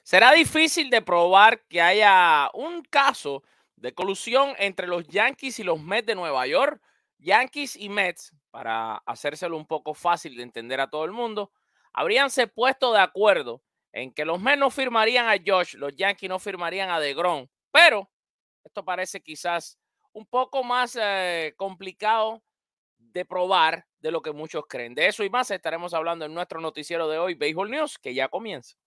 Será difícil de probar que haya un caso de colusión entre los Yankees y los Mets de Nueva York. Yankees y Mets, para hacérselo un poco fácil de entender a todo el mundo, habríanse puesto de acuerdo en que los Mets no firmarían a Josh, los Yankees no firmarían a DeGrom, pero esto parece quizás un poco más complicado de probar de lo que muchos creen. De eso y más estaremos hablando en nuestro noticiero de hoy, Baseball News, que ya comienza.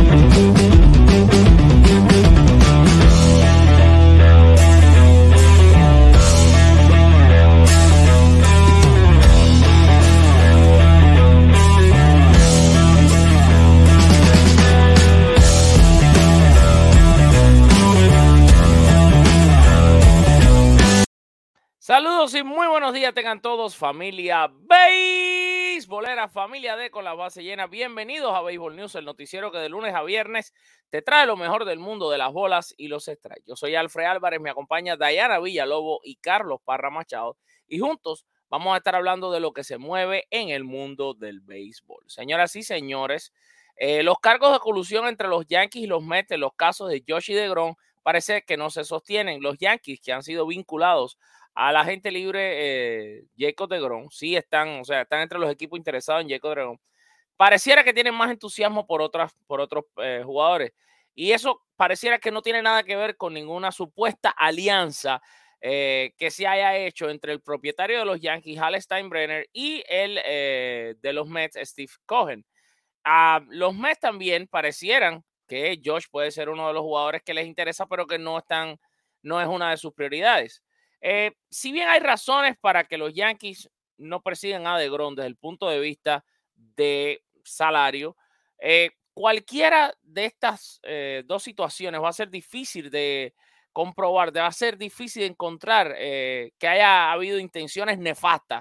Saludos y muy buenos días tengan todos, familia beisbolera, familia D con la base llena. Bienvenidos a Baseball News, el noticiero que de lunes a viernes te trae lo mejor del mundo de las bolas y los strikes. Yo soy Alfred Álvarez, me acompaña Dayana Villalobos y Carlos Parra Machado y juntos vamos a estar hablando de lo que se mueve en el mundo del béisbol. Señoras y señores, los cargos de colusión entre los Yankees y los Mets en los casos de Josh y DeGrom parece que no se sostienen. Los Yankees, que han sido vinculados a la gente libre, Jacob DeGrom, sí están entre los equipos interesados en Jacob DeGrom. Pareciera que tienen más entusiasmo por otros jugadores. Y eso pareciera que no tiene nada que ver con ninguna supuesta alianza que se haya hecho entre el propietario de los Yankees, Hal Steinbrenner, y el de los Mets, Steve Cohen. Los Mets también parecieran que Josh puede ser uno de los jugadores que les interesa, pero que no es una de sus prioridades. Si bien hay razones para que los Yankees no persigan a DeGrom desde el punto de vista de salario, cualquiera de estas dos situaciones va a ser difícil de comprobar, va a ser difícil de encontrar que haya habido intenciones nefastas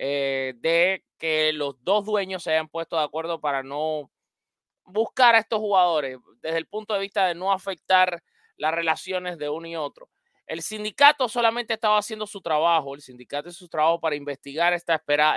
de que los dos dueños se hayan puesto de acuerdo para no buscar a estos jugadores desde el punto de vista de no afectar las relaciones de uno y otro. El sindicato solamente estaba haciendo su trabajo, para investigar esta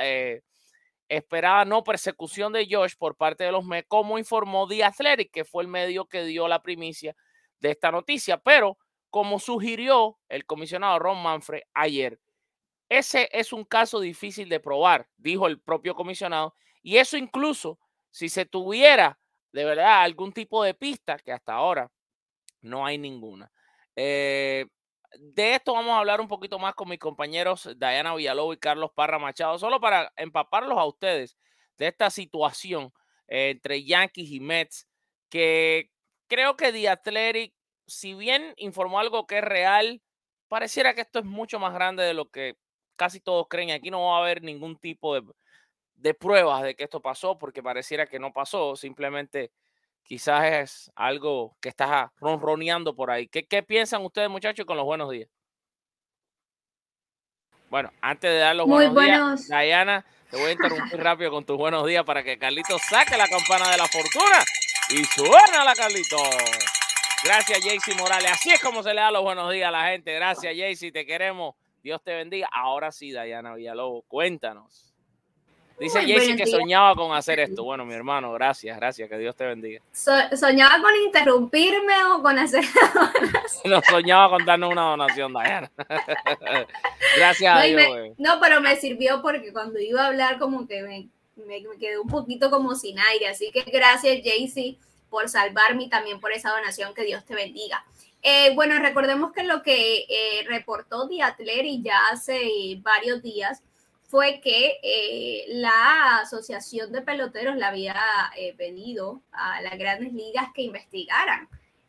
esperada no persecución de Josh por parte de los Mets, como informó The Athletic, que fue el medio que dio la primicia de esta noticia. Pero, como sugirió el comisionado Ron Manfred ayer, ese es un caso difícil de probar, dijo el propio comisionado, y eso incluso si se tuviera de verdad algún tipo de pista, que hasta ahora no hay ninguna. De esto vamos a hablar un poquito más con mis compañeros Dayana Villalobos y Carlos Parra Machado, solo para empaparlos a ustedes de esta situación entre Yankees y Mets, que creo que The Athletic, si bien informó algo que es real, pareciera que esto es mucho más grande de lo que casi todos creen. Aquí no va a haber ningún tipo de pruebas de que esto pasó, porque pareciera que no pasó, simplemente quizás es algo que está ronroneando por ahí. ¿Qué piensan ustedes, muchachos, con los buenos días? Bueno, antes de dar los buenos días, Dayana, te voy a interrumpir rápido con tus buenos días para que Carlitos saque la campana de la fortuna y suena la Carlitos. Gracias, Jaycee Morales. Así es como se le da los buenos días a la gente. Gracias, Jaycee, te queremos. Dios te bendiga. Ahora sí, Dayana Villalobos, cuéntanos. Dice Jaycee que soñaba con hacer esto. Bueno, mi hermano, gracias, que Dios te bendiga. ¿Soñaba con interrumpirme o con hacer donación? No, soñaba con darnos una donación, Dayana. Gracias a Dios. No, pero me sirvió porque cuando iba a hablar como que me quedé un poquito como sin aire. Así que gracias, Jaycee, por salvarme y también por esa donación. Que Dios te bendiga. Bueno, recordemos que lo que reportó The Athletic ya hace varios días fue que la Asociación de Peloteros le había pedido a las grandes ligas que investigaran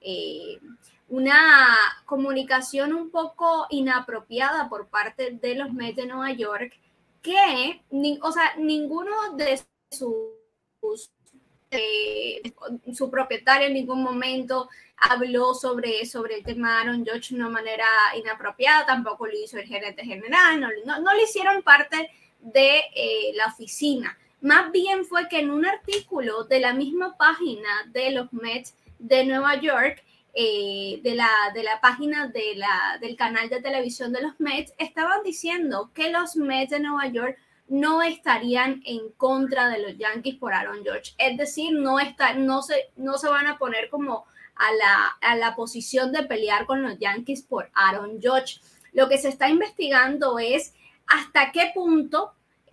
una comunicación un poco inapropiada por parte de los Mets de Nueva York, que ninguno de su propietario en ningún momento habló sobre el tema de Aaron Judge de una manera inapropiada, tampoco lo hizo el gerente general, no le hicieron parte de la oficina. Más bien fue que en un artículo de la misma página de los Mets de Nueva York, de la página del canal de televisión de los Mets, estaban diciendo que los Mets de Nueva York no estarían en contra de los Yankees por Aaron Judge. Es decir, no se van a poner como a la posición de pelear con los Yankees por Aaron Judge. Lo que se está investigando es hasta qué punto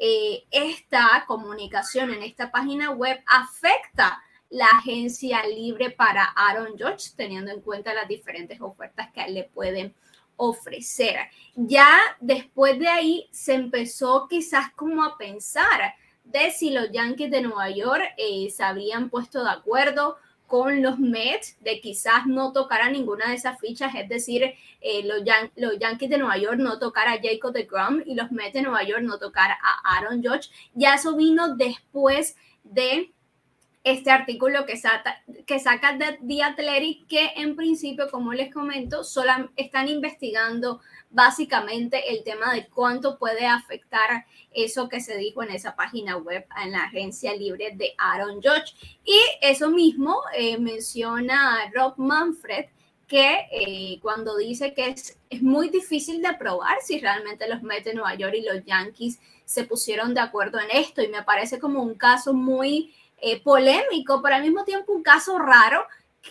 esta comunicación en esta página web afecta la agencia libre para Aaron Judge, teniendo en cuenta las diferentes ofertas que le pueden ofrecer. Ya después de ahí se empezó quizás como a pensar de si los Yankees de Nueva York se habían puesto de acuerdo con los Mets de quizás no tocar a ninguna de esas fichas, es decir, los Yankees de Nueva York no tocar a Jacob deGrom y los Mets de Nueva York no tocar a Aaron Judge. Ya eso vino después de este artículo que saca de The Athletic, que en principio, como les comento, solo están investigando básicamente el tema de cuánto puede afectar eso que se dijo en esa página web en la agencia libre de Aaron Judge. Y eso mismo menciona Rob Manfred, que cuando dice que es muy difícil de probar si realmente los Mets de Nueva York y los Yankees se pusieron de acuerdo en esto, y me parece como un caso muy polémico, pero al mismo tiempo un caso raro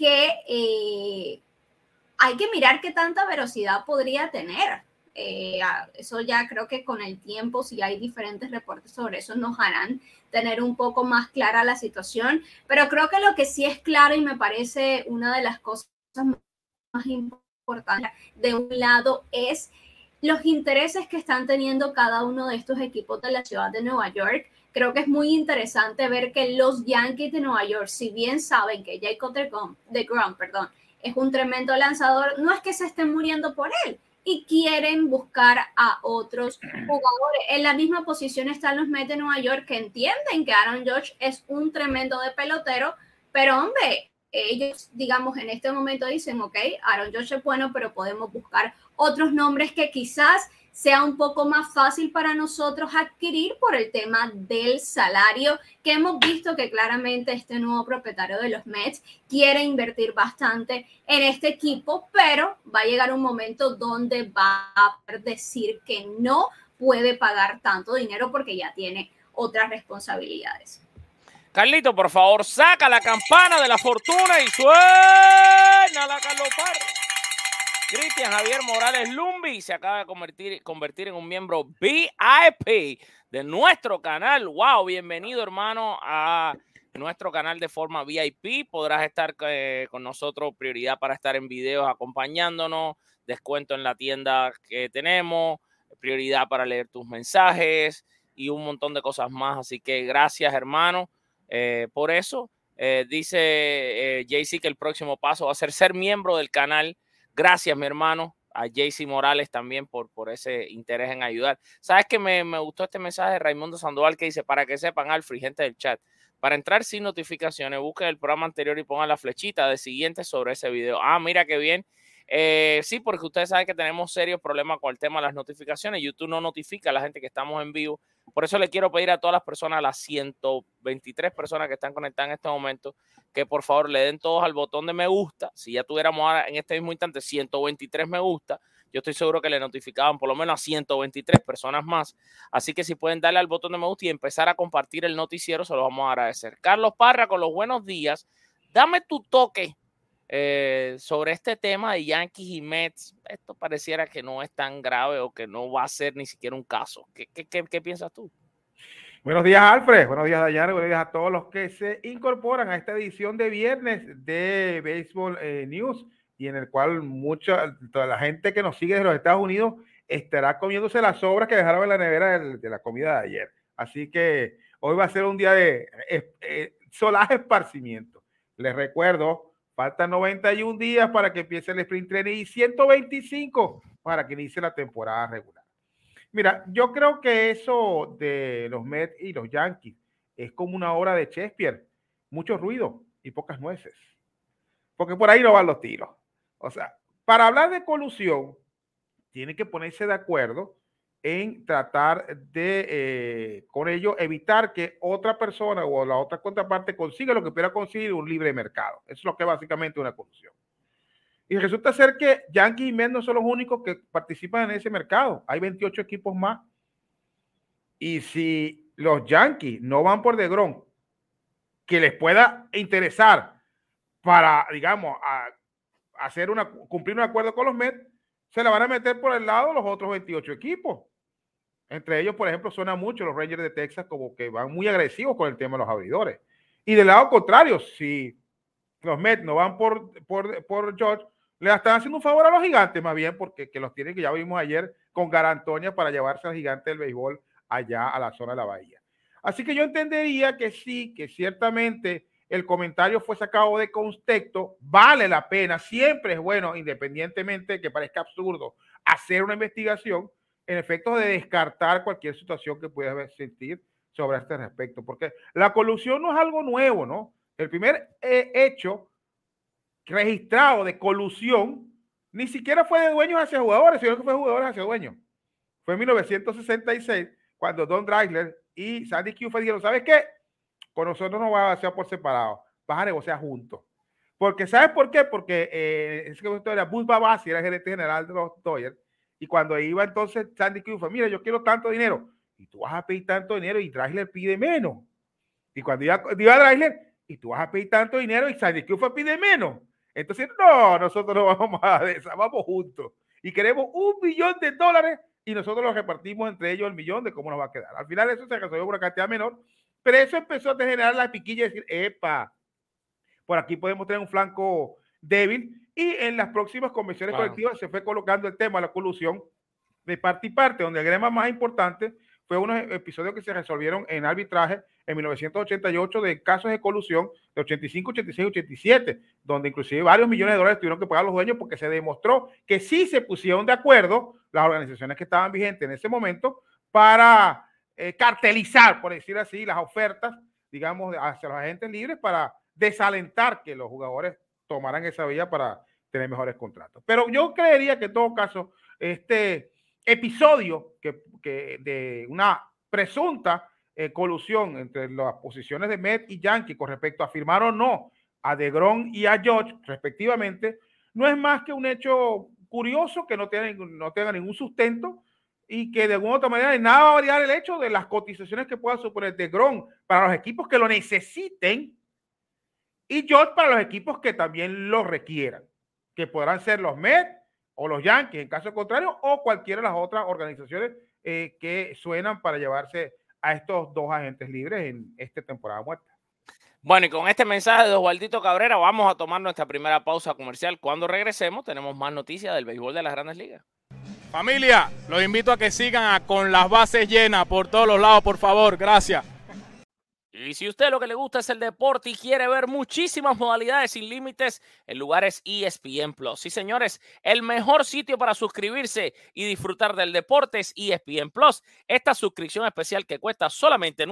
que hay que mirar qué tanta veracidad podría tener. Eso ya creo que con el tiempo, si hay diferentes reportes sobre eso, nos harán tener un poco más clara la situación, pero creo que lo que sí es claro, y me parece una de las cosas más importantes de un lado, es los intereses que están teniendo cada uno de estos equipos de la ciudad de Nueva York. Creo que es muy interesante ver que los Yankees de Nueva York, si bien saben que Jacob deGrom, es un tremendo lanzador, no es que se estén muriendo por él y quieren buscar a otros jugadores. En la misma posición están los Mets de Nueva York, que entienden que Aaron Judge es un tremendo de pelotero, pero hombre, ellos, digamos, en este momento dicen, ok, Aaron Judge es bueno, pero podemos buscar otros nombres que quizás sea un poco más fácil para nosotros adquirir por el tema del salario, que hemos visto que claramente este nuevo propietario de los Mets quiere invertir bastante en este equipo, pero va a llegar un momento donde va a decir que no puede pagar tanto dinero porque ya tiene otras responsabilidades. Carlito, por favor, saca la campana de la fortuna y suena la Carlos Parra. Cristian Javier Morales Lumbi se acaba de convertir en un miembro VIP de nuestro canal. ¡Wow! Bienvenido, hermano, a nuestro canal de forma VIP. Podrás estar con nosotros, prioridad para estar en videos acompañándonos, descuento en la tienda que tenemos, prioridad para leer tus mensajes y un montón de cosas más. Así que gracias, hermano, por eso. Dice JC que el próximo paso va a ser miembro del canal. Gracias, mi hermano, a JC Morales también por ese interés en ayudar. ¿Sabes que me gustó este mensaje de Raimundo Sandoval que dice, para que sepan, Alfred, gente del chat, para entrar sin notificaciones, busquen el programa anterior y pongan la flechita de siguiente sobre ese video? Ah, mira qué bien. Sí, porque ustedes saben que tenemos serios problemas con el tema de las notificaciones. YouTube no notifica a la gente que estamos en vivo. Por eso le quiero pedir a todas las personas, a las 123 personas que están conectadas en este momento, que por favor le den todos al botón de me gusta. Si ya tuviéramos ahora en este mismo instante 123 me gusta, yo estoy seguro que le notificaban por lo menos a 123 personas más. Así que si pueden darle al botón de me gusta y empezar a compartir el noticiero, se lo vamos a agradecer. Carlos Parra, con los buenos días. Dame tu toque sobre este tema de Yankees y Mets. Esto pareciera que no es tan grave o que no va a ser ni siquiera un caso. ¿Qué piensas tú? Buenos días, Alfred. Buenos días, Dayana. Buenos días a todos los que se incorporan a esta edición de viernes de Baseball News, y en el cual toda la gente que nos sigue desde los Estados Unidos estará comiéndose las sobras que dejaron en la nevera de la comida de ayer. Así que hoy va a ser un día de solaje esparcimiento. Les recuerdo, faltan 91 días para que empiece el sprint training y 125 para que inicie la temporada regular. Mira, yo creo que eso de los Mets y los Yankees es como una obra de Shakespeare. Mucho ruido y pocas nueces. Porque por ahí no van los tiros. O sea, para hablar de colusión, tienen que ponerse de acuerdo en tratar de, con ello, evitar que otra persona o la otra contraparte consiga lo que pueda conseguir un libre mercado. Eso es lo que es básicamente una colusión. Y resulta ser que Yankees y Mets no son los únicos que participan en ese mercado. Hay 28 equipos más. Y si los Yankees no van por deGrom, que les pueda interesar, para, digamos, cumplir un acuerdo con los Mets, se la van a meter por el lado los otros 28 equipos. Entre ellos, por ejemplo, suena mucho los Rangers de Texas como que van muy agresivos con el tema de los abridores. Y del lado contrario, si los Mets no van por George, le están haciendo un favor a los Gigantes, más bien, porque que los tienen, que ya vimos ayer con Garantoña, para llevarse al Gigante del béisbol allá a la zona de la bahía. Así que yo entendería que sí, que ciertamente el comentario fue sacado de contexto, vale la pena, siempre es bueno, independientemente de que parezca absurdo, hacer una investigación en efectos de descartar cualquier situación que pueda sentir sobre este respecto, porque la colusión no es algo nuevo, ¿no? El primer hecho registrado de colusión ni siquiera fue de dueños hacia jugadores, sino que fue de jugadores hacia dueños. Fue en 1966, cuando Don Drysdale y Sandy Koufax dijeron, ¿sabes qué? Con nosotros no va a negociar por separado, vas a negociar juntos. Porque, ¿sabes por qué? Porque es que era Buzz Babasi, era el gerente general de los Dodgers, y cuando iba entonces Sandy Koufax, mira, yo quiero tanto dinero, y tú vas a pedir tanto dinero, y Drysdale pide menos. Y cuando iba Drysdale, y tú vas a pedir tanto dinero, y Sandy Koufax pide menos. Entonces, no, nosotros no vamos a esa, vamos juntos. Y queremos $1 millón y nosotros lo repartimos entre ellos el millón de cómo nos va a quedar. Al final eso se resolvió por una cantidad menor, pero eso empezó a generar la piquilla de decir, epa, por aquí podemos tener un flanco débil, y en las próximas convenciones colectivas se fue colocando el tema de la colusión de parte y parte, donde el grema más importante fue unos episodios que se resolvieron en arbitraje en 1988 de casos de colusión de 85, 86, 87, donde inclusive varios millones de dólares tuvieron que pagar los dueños porque se demostró que sí se pusieron de acuerdo las organizaciones que estaban vigentes en ese momento para cartelizar, por decir así, las ofertas, digamos, hacia los agentes libres para desalentar que los jugadores tomaran esa vía para tener mejores contratos. Pero yo creería que en todo caso, este episodio que de una presunta colusión entre las posiciones de Mets y Yankees con respecto a firmar o no a DeGrom y a George, respectivamente, no es más que un hecho curioso que no tenga ningún sustento y que de alguna otra manera nada va a variar el hecho de las cotizaciones que pueda suponer DeGrom para los equipos que lo necesiten y George para los equipos que también lo requieran, que podrán ser los Mets o los Yankees en caso contrario, o cualquiera de las otras organizaciones que suenan para llevarse a estos dos agentes libres en esta temporada muerta. Bueno, y con este mensaje de Osvaldito Cabrera vamos a tomar nuestra primera pausa comercial. Cuando regresemos tenemos más noticias del béisbol de las Grandes Ligas. Familia, los invito a que sigan con las bases llenas por todos los lados, por favor. Gracias. Y si usted lo que le gusta es el deporte y quiere ver muchísimas modalidades sin límites, el lugar es ESPN Plus. Sí, señores, el mejor sitio para suscribirse y disfrutar del deporte es ESPN Plus. Esta suscripción especial que cuesta solamente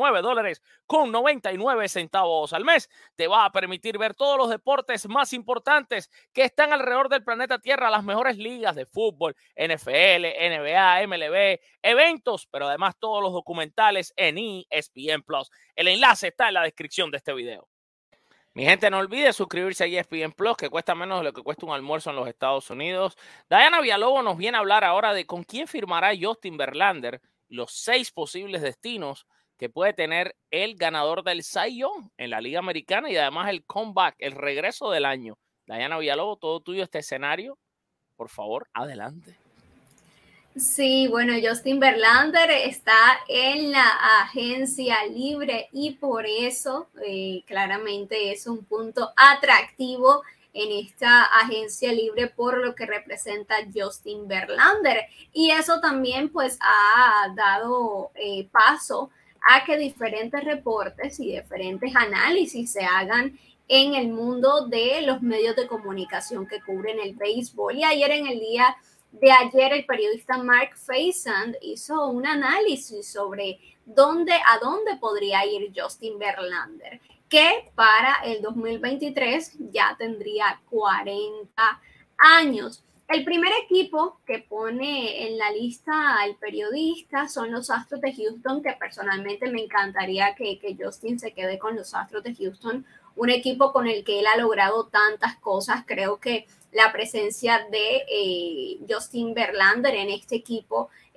$9.99 al mes te va a permitir ver todos los deportes más importantes que están alrededor del planeta Tierra, las mejores ligas de fútbol, NFL, NBA, MLB, eventos, pero además todos los documentales en ESPN Plus. El enlace está en la descripción de este video. Mi gente, no olvide suscribirse a ESPN Plus, que cuesta menos de lo que cuesta un almuerzo en los Estados Unidos. Diana Villalobos nos viene a hablar ahora de con quién firmará Justin Verlander, los 6 posibles destinos que puede tener el ganador del Cy Young en la Liga Americana y además el comeback, el regreso del año. Diana Villalobos, todo tuyo este escenario. Por favor, adelante. Sí, bueno, Justin Verlander está en la agencia libre y por eso claramente es un punto atractivo en esta agencia libre por lo que representa Justin Verlander. Y eso también pues ha dado paso a que diferentes reportes y diferentes análisis se hagan en el mundo de los medios de comunicación que cubren el béisbol. Y ayer en el día de ayer el periodista Mark Faisand hizo un análisis sobre a dónde podría ir Justin Verlander, que para el 2023 ya tendría 40 años. El primer equipo que pone en la lista al periodista son los Astros de Houston, que personalmente me encantaría que Justin se quede con los Astros de Houston, un equipo con el que él ha logrado tantas cosas. Creo que la presencia de Justin Verlander en este equipo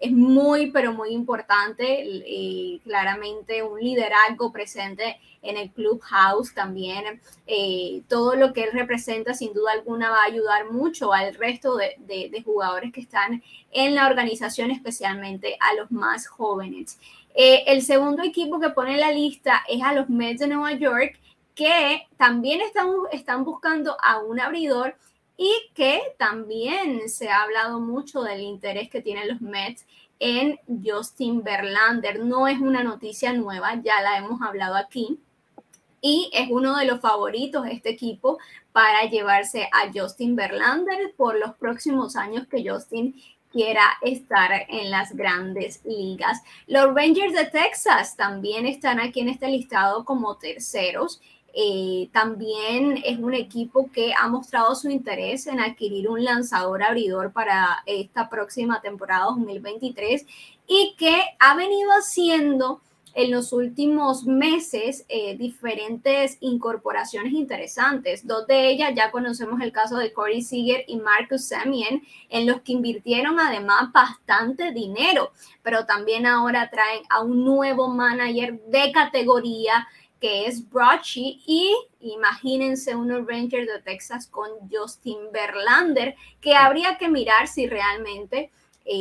es muy, pero muy importante. Claramente un liderazgo presente en el clubhouse también. Todo lo que él representa, sin duda alguna, va a ayudar mucho al resto de jugadores que están en la organización, especialmente a los más jóvenes. El segundo equipo que pone en la lista es a los Mets de Nueva York, que también están buscando a un abridor y que también se ha hablado mucho del interés que tienen los Mets en Justin Verlander. No es una noticia nueva, ya la hemos hablado aquí. Y es uno de los favoritos de este equipo para llevarse a Justin Verlander por los próximos años que Justin quiera estar en las grandes ligas. Los Rangers de Texas también están aquí en este listado como terceros. También es un equipo que ha mostrado su interés en adquirir un lanzador abridor para esta próxima temporada 2023 y que ha venido haciendo en los últimos meses diferentes incorporaciones interesantes. Dos de ellas ya conocemos el caso de Corey Seager y Marcus Semien, en los que invirtieron además bastante dinero, pero también ahora traen a un nuevo manager de categoría que es Brochy, y imagínense unos Rangers de Texas con Justin Verlander, que habría que mirar si realmente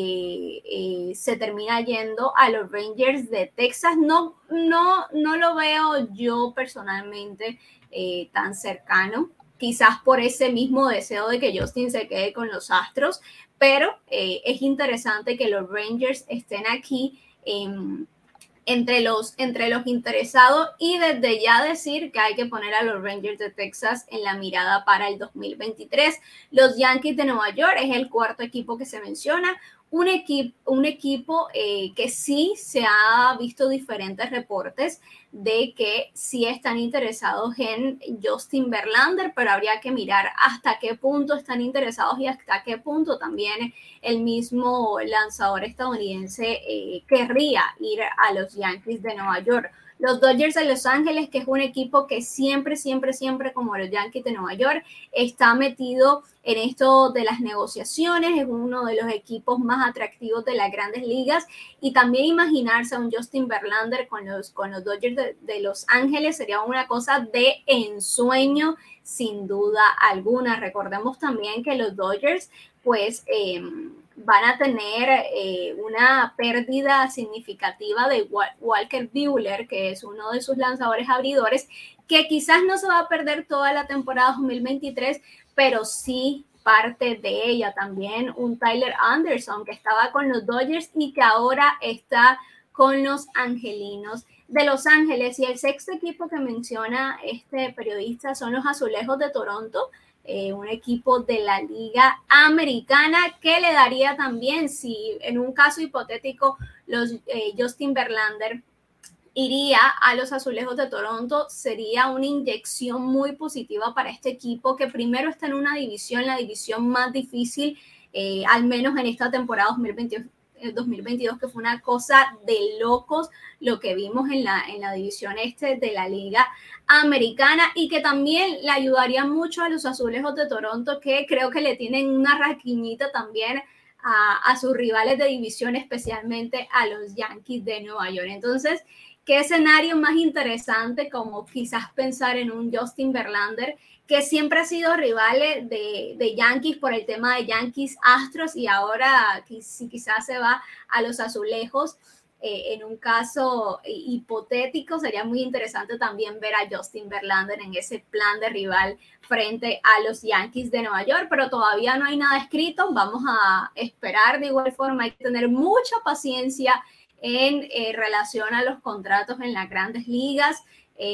se termina yendo a los Rangers de Texas. No lo veo yo personalmente tan cercano, quizás por ese mismo deseo de que Justin se quede con los Astros, pero es interesante que los Rangers estén aquí entre los interesados, y desde ya decir que hay que poner a los Rangers de Texas en la mirada para el 2023. Los Yankees de Nueva York es el cuarto equipo que se menciona, un equipo que sí se ha visto diferentes reportes de que sí están interesados en Justin Verlander, pero habría que mirar hasta qué punto están interesados y hasta qué punto también el mismo lanzador estadounidense querría ir a los Yankees de Nueva York. Los Dodgers de Los Ángeles, que es un equipo que siempre, como los Yankees de Nueva York, está metido en esto de las negociaciones, es uno de los equipos más atractivos de las grandes ligas, y también imaginarse a un Justin Verlander con los Dodgers de Los Ángeles sería una cosa de ensueño, sin duda alguna. Recordemos también que los Dodgers, pues, van a tener una pérdida significativa de Walker Buehler, que es uno de sus lanzadores abridores, que quizás no se va a perder toda la temporada 2023, pero sí parte de ella. También un Tyler Anderson, que estaba con los Dodgers y que ahora está con los Angelinos de Los Ángeles. Y el sexto equipo que menciona este periodista son los Azulejos de Toronto, un equipo de la Liga Americana, que le daría también, si en un caso hipotético Justin Verlander iría a los Azulejos de Toronto, sería una inyección muy positiva para este equipo, que primero está en una división, la división más difícil, al menos en esta temporada 2022, que fue una cosa de locos lo que vimos en la división de la Liga Americana, y que también le ayudaría mucho a los Azulejos de Toronto, que creo que le tienen una raquiñita también a sus rivales de división, especialmente a los Yankees de Nueva York. Entonces, ¿qué escenario más interesante como quizás pensar en un Justin Verlander, que siempre ha sido rival de Yankees por el tema de Yankees Astros, y ahora si quizás se va a los Azulejos? En un caso hipotético, sería muy interesante también ver a Justin Verlander en ese plan de rival frente a los Yankees de Nueva York, pero todavía no hay nada escrito. Vamos a esperar. De igual forma, hay que tener mucha paciencia en relación a los contratos en las grandes ligas,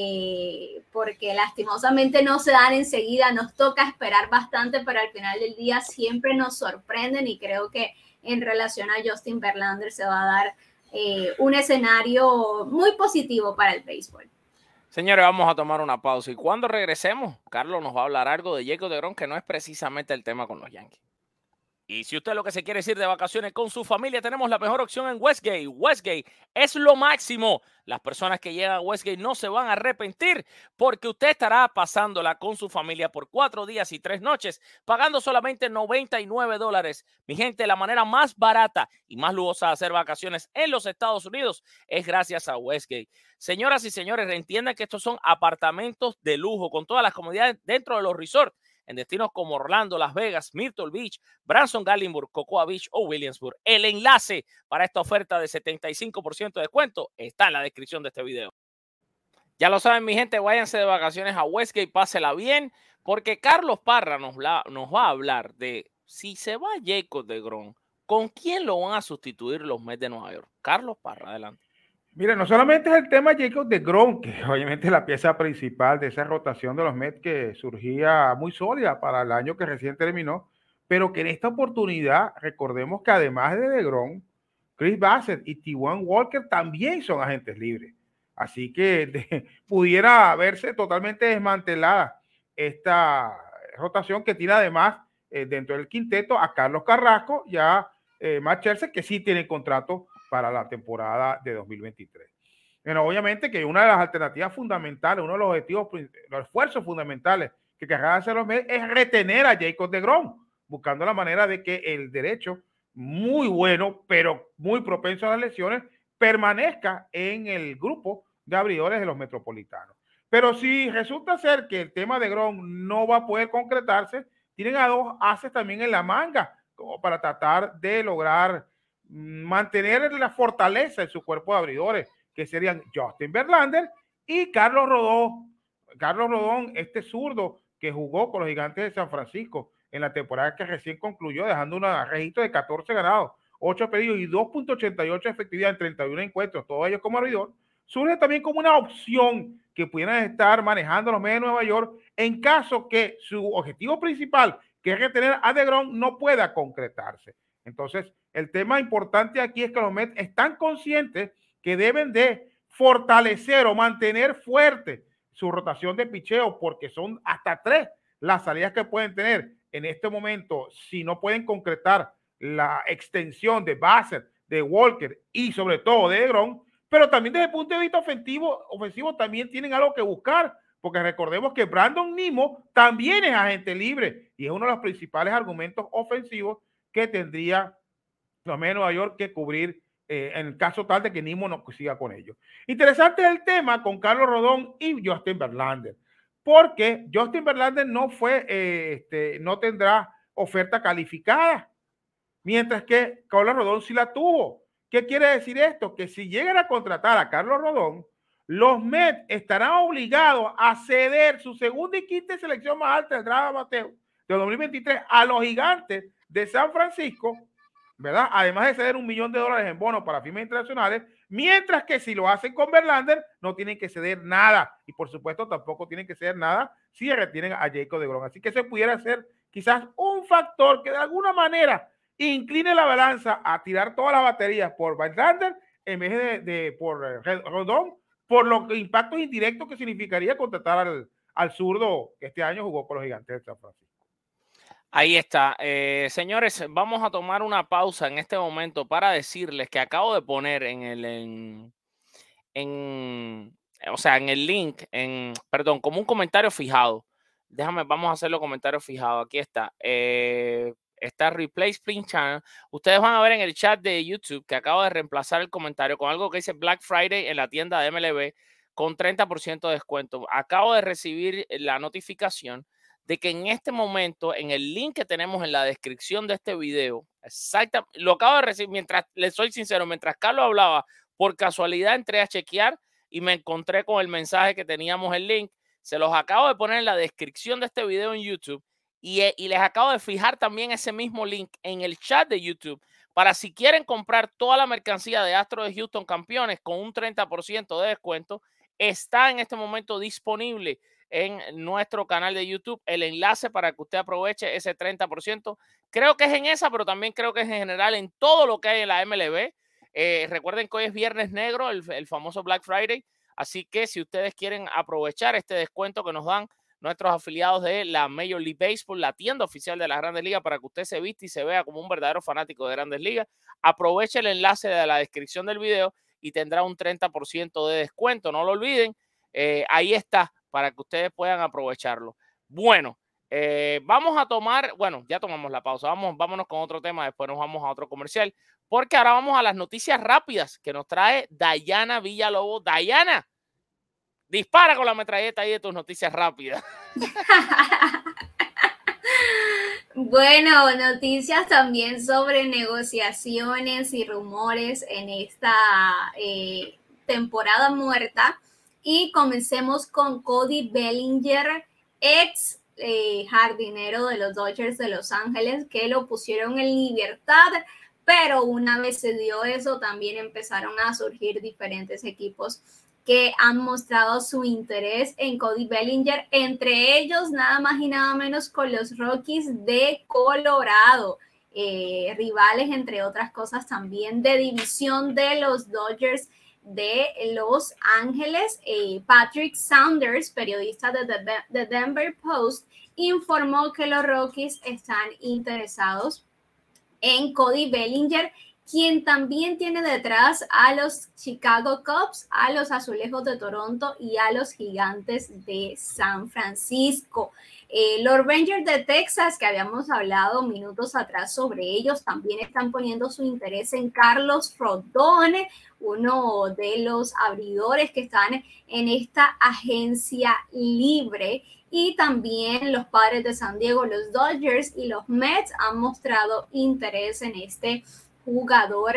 porque lastimosamente no se dan enseguida, nos toca esperar bastante, pero al final del día siempre nos sorprenden, y creo que en relación a Justin Verlander se va a dar un escenario muy positivo para el béisbol. Señores, vamos a tomar una pausa, y cuando regresemos, Carlos nos va a hablar algo de Jacob deGrom, que no es precisamente el tema con los Yankees. Y si usted lo que se quiere es ir de vacaciones con su familia, tenemos la mejor opción en Westgate. Westgate es lo máximo. Las personas que llegan a Westgate no se van a arrepentir porque usted estará pasándola con su familia por 4 días y 3 noches, pagando solamente $99. Mi gente, la manera más barata y más lujosa de hacer vacaciones en los Estados Unidos es gracias a Westgate. Señoras y señores, entiendan que estos son apartamentos de lujo con todas las comodidades dentro de los resorts en destinos como Orlando, Las Vegas, Myrtle Beach, Branson, Gatlinburg, Cocoa Beach o Williamsburg. El enlace para esta oferta de 75% de descuento está en la descripción de este video. Ya lo saben, mi gente, váyanse de vacaciones a Westgate, pásela bien, porque Carlos Parra nos va a hablar de si se va Jacob deGrom, ¿con quién lo van a sustituir los Mets de Nueva York? Carlos Parra, adelante. Mira, no solamente es el tema Jacob deGrom, que obviamente es la pieza principal de esa rotación de los Mets que surgía muy sólida para el año que recién terminó, pero que en esta oportunidad, recordemos que además de deGrom, Chris Bassitt y Taijuan Walker también son agentes libres. Así que pudiera verse totalmente desmantelada esta rotación que tiene además dentro del quinteto a Carlos Carrasco y a Matt Scherzer, que sí tienen contrato para la temporada de 2023. Bueno, obviamente que una de las alternativas fundamentales, uno de los objetivos, los esfuerzos fundamentales que querrán hacer los Mets es retener a Jacob deGrom, buscando la manera de que el derecho, muy bueno, pero muy propenso a las lesiones, permanezca en el grupo de abridores de los Metropolitanos. Pero si resulta ser que el tema de deGrom no va a poder concretarse, tienen a 2 ases también en la manga, como para tratar de lograr mantener la fortaleza en su cuerpo de abridores, que serían Justin Verlander y Carlos Rodón. Carlos Rodón, este zurdo que jugó con los Gigantes de San Francisco en la temporada que recién concluyó, dejando un registro de 14 ganados, 8 perdidos y 2.88 de efectividad en 31 encuentros, todos ellos como abridor, surge también como una opción que pudieran estar manejando los Mets de Nueva York en caso que su objetivo principal, que es retener a deGrom, no pueda concretarse. Entonces, el tema importante aquí es que los Mets están conscientes que deben de fortalecer o mantener fuerte su rotación de picheo, porque son hasta 3 las salidas que pueden tener en este momento si no pueden concretar la extensión de Bassitt, de Walker y sobre todo de deGrom, pero también desde el punto de vista ofensivo también tienen algo que buscar, porque recordemos que Brandon Nimmo también es agente libre y es uno de los principales argumentos ofensivos que tendría los Mets de Nueva York que cubrir en el caso tal de que Nimmo no siga con ellos. Interesante es el tema con Carlos Rodón y Justin Verlander, porque Justin Verlander no tendrá oferta calificada, mientras que Carlos Rodón sí la tuvo. ¿Qué quiere decir esto? Que si llegan a contratar a Carlos Rodón, los Mets estarán obligados a ceder su segunda y quinta selección más alta del draft amateur de 2023 a los Gigantes de San Francisco, ¿verdad? Además de ceder $1 millón en bonos para firmas internacionales, mientras que si lo hacen con Verlander, no tienen que ceder nada. Y por supuesto, tampoco tienen que ceder nada si retienen a Jacob deGrom. Así que ese pudiera ser quizás un factor que de alguna manera incline la balanza a tirar todas las baterías por Verlander en vez por Rodón, por los impactos indirectos que significaría contratar al zurdo que este año jugó con los Gigantes de San Francisco. Ahí está. Señores, vamos a tomar una pausa en este momento para decirles que acabo de poner en el link, como un comentario fijado. Vamos a hacerlo comentario fijado. Aquí está. Está Replace Print Channel. Ustedes van a ver en el chat de YouTube que acabo de reemplazar el comentario con algo que dice Black Friday en la tienda de MLB con 30% de descuento. Acabo de recibir la notificación de que en este momento, en el link que tenemos en la descripción de este video, exactamente, lo acabo de recibir mientras, les soy sincero, mientras Carlos hablaba, por casualidad entré a chequear y me encontré con el mensaje que teníamos el link. Se los acabo de poner en la descripción de este video en YouTube y les acabo de fijar también ese mismo link en el chat de YouTube para si quieren comprar toda la mercancía de Astros de Houston campeones con un 30% de descuento, está en este momento disponible en nuestro canal de YouTube el enlace para que usted aproveche ese 30%. Creo que es en esa, pero también creo que es en general en todo lo que hay en la MLB. Recuerden que hoy es Viernes Negro, el famoso Black Friday. Así que si ustedes quieren aprovechar este descuento que nos dan nuestros afiliados de la Major League Baseball, la tienda oficial de las Grandes Ligas, para que usted se viste y se vea como un verdadero fanático de Grandes Ligas. Aproveche el enlace de la descripción del video y tendrá un 30% de descuento. No lo olviden, ahí está, para que ustedes puedan aprovecharlo. Bueno, vamos a tomar, bueno, ya tomamos la pausa, vámonos con otro tema, después nos vamos a otro comercial, porque ahora vamos a las noticias rápidas que nos trae Dayana Villalobos. Dayana, dispara con la metralleta ahí de tus noticias rápidas. Bueno, noticias también sobre negociaciones y rumores en esta temporada muerta. Y comencemos con Cody Bellinger, ex jardinero de los Dodgers de Los Ángeles, que lo pusieron en libertad, pero una vez se dio eso, también empezaron a surgir diferentes equipos que han mostrado su interés en Cody Bellinger, entre ellos nada más y nada menos con los Rockies de Colorado, rivales entre otras cosas también de división de los Dodgers de Los Ángeles. Patrick Saunders, periodista de The Denver Post, informó que los Rockies están interesados en Cody Bellinger, quien también tiene detrás a los Chicago Cubs, a los Azulejos de Toronto y a los Gigantes de San Francisco. Los Rangers de Texas, que habíamos hablado minutos atrás sobre ellos, también están poniendo su interés en Carlos Rodón, uno de los abridores que están en esta agencia libre. Y también los Padres de San Diego, los Dodgers y los Mets han mostrado interés en este jugador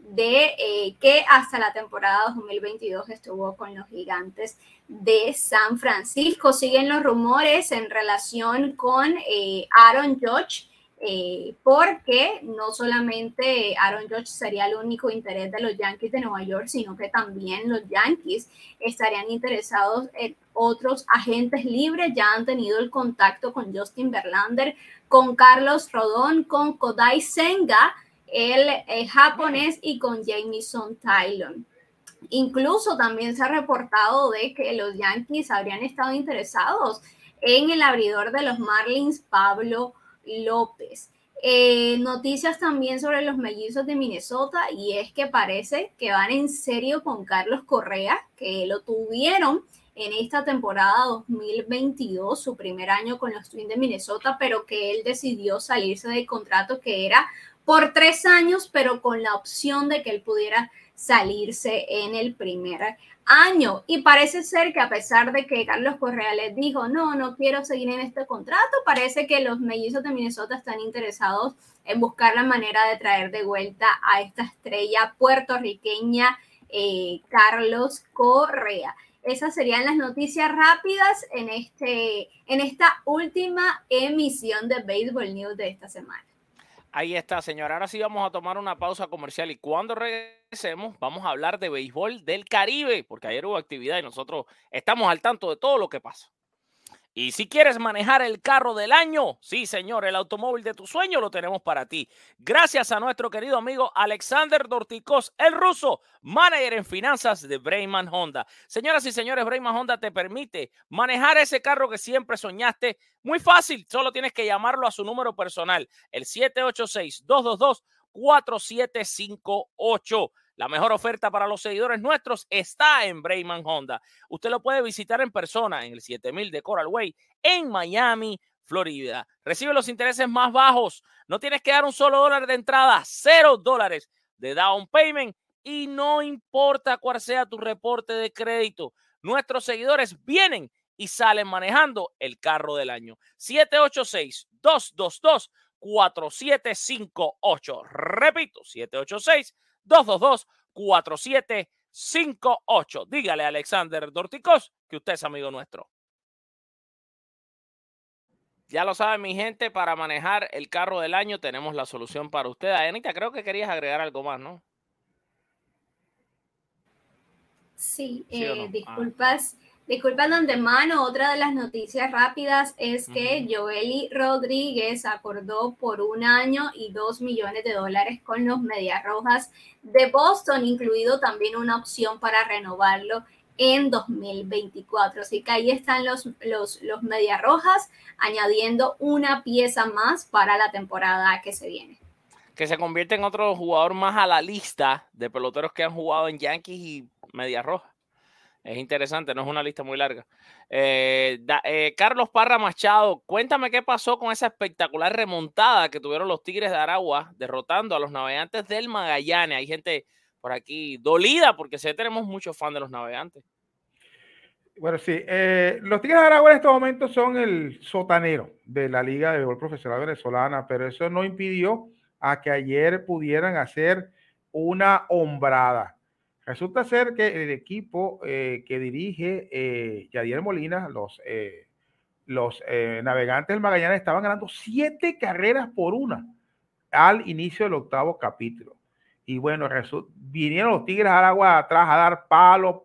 que hasta la temporada 2022 estuvo con los Gigantes de San Francisco. Siguen los rumores en relación con Aaron Judge, porque no solamente Aaron Judge sería el único interés de los Yankees de Nueva York, sino que también los Yankees estarían interesados en otros agentes libres. Ya han tenido el contacto con Justin Verlander, con Carlos Rodón, con Kodai Senga, el japonés, y con Jamison Taillon. Incluso también se ha reportado de que los Yankees habrían estado interesados en el abridor de los Marlins, Pablo López. Noticias también sobre los Mellizos de Minnesota, y es que parece que van en serio con Carlos Correa, que lo tuvieron en esta temporada 2022, su primer año con los Twins de Minnesota, pero que él decidió salirse del contrato, que era por 3 años, pero con la opción de que él pudiera salirse en el primer año. Y parece ser que, a pesar de que Carlos Correa les dijo, no quiero seguir en este contrato, parece que los Mellizos de Minnesota están interesados en buscar la manera de traer de vuelta a esta estrella puertorriqueña, Carlos Correa. Esas serían las noticias rápidas en esta última emisión de Baseball News de esta semana. Ahí está, señora. Ahora sí vamos a tomar una pausa comercial, y cuando regresemos vamos a hablar de béisbol del Caribe, porque ayer hubo actividad y nosotros estamos al tanto de todo lo que pasa. Y si quieres manejar el carro del año, sí, señor, el automóvil de tu sueño lo tenemos para ti. Gracias a nuestro querido amigo Alexander Dorticós, el ruso, manager en finanzas de Breyman Honda. Señoras y señores, Breyman Honda te permite manejar ese carro que siempre soñaste. Muy fácil, solo tienes que llamarlo a su número personal, el 786-222-4758. La mejor oferta para los seguidores nuestros está en Breyman Honda. Usted lo puede visitar en persona en el 7000 de Coral Way en Miami, Florida. Recibe los intereses más bajos. No tienes que dar un solo dólar de entrada, $0 de down payment, y no importa cuál sea tu reporte de crédito. Nuestros seguidores vienen y salen manejando el carro del año. 786-222-4758. Repito, 786-222-4758. Dígale a Alexander Dorticós que usted es amigo nuestro. Ya lo saben, mi gente, para manejar el carro del año tenemos la solución para usted. Anita, creo que querías agregar algo más, ¿no? Sí, no? Disculpas de antemano. Otra de las noticias rápidas es que Joely Rodríguez acordó por 1 año y $2 millones con los Medias Rojas de Boston, incluido también una opción para renovarlo en 2024. Así que ahí están los Medias Rojas, añadiendo una pieza más para la temporada que se viene. Que se convierte en otro jugador más a la lista de peloteros que han jugado en Yankees y Medias Rojas. Es interesante, no es una lista muy larga. Carlos Parra Machado, cuéntame qué pasó con esa espectacular remontada que tuvieron los Tigres de Aragua, derrotando a los Navegantes del Magallanes. Hay gente por aquí dolida porque sí tenemos muchos fans de los Navegantes. Bueno, sí, los Tigres de Aragua en estos momentos son el sotanero de la Liga de Béisbol Profesional Venezolana, pero eso no impidió a que ayer pudieran hacer una hombrada. Resulta ser que el equipo que dirige Yadier Molina, los Navegantes del Magallanes, estaban ganando 7 carreras por 1 al inicio del 8º capítulo. Y bueno, vinieron los Tigres de Aragua atrás a dar palo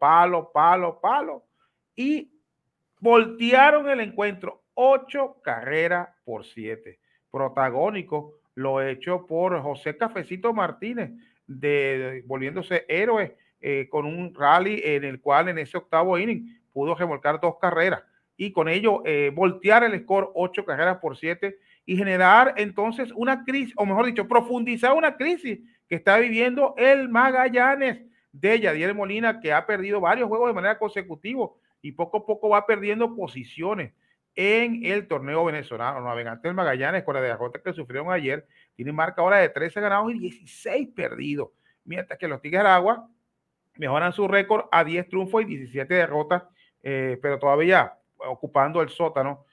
y voltearon el encuentro 8 carreras por 7. Protagónico lo hecho por José Cafecito Martínez, volviéndose héroe con un rally en el cual en ese 8º inning pudo remolcar 2 carreras y con ello voltear el score 8 carreras por 7 y generar entonces una crisis, o mejor dicho, profundizar una crisis que está viviendo el Magallanes de Yadier Molina, que ha perdido varios juegos de manera consecutiva y poco a poco va perdiendo posiciones en el torneo venezolano. Los Navegantes del Magallanes, con la derrota que sufrieron ayer, tienen marca ahora de 13 ganados y 16 perdidos, mientras que los Tigres de Aragua mejoran su récord a 10 triunfos y 17 derrotas, pero todavía ocupando el sótano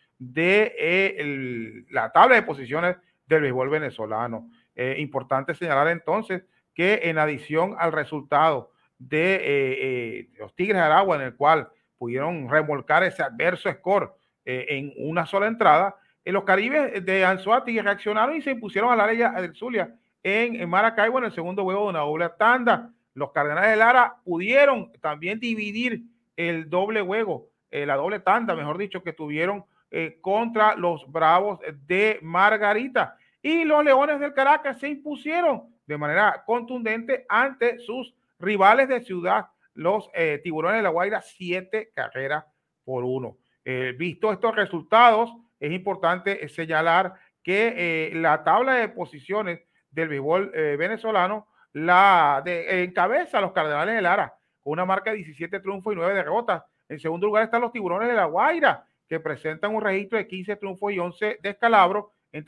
de la tabla de posiciones del béisbol venezolano. Importante señalar entonces que en adición al resultado de los Tigres de Aragua, en el cual pudieron remolcar ese adverso score en una sola entrada, los Caribes de Anzoátegui reaccionaron y se impusieron a la Liga del Zulia en Maracaibo en el segundo juego de una doble tanda. Los Cardenales de Lara pudieron también dividir el doble juego, la doble tanda, mejor dicho, que tuvieron contra los Bravos de Margarita. Y los Leones del Caracas se impusieron de manera contundente ante sus rivales de ciudad, los Tiburones de La Guaira, 7 carreras por 1. Visto estos resultados, es importante señalar que la tabla de posiciones del béisbol venezolano encabeza a los Cardenales de Lara con una marca de 17 triunfos y 9 derrotas. En segundo lugar están los Tiburones de La Guaira, que presentan un registro de 15 triunfos y 11 descalabros. En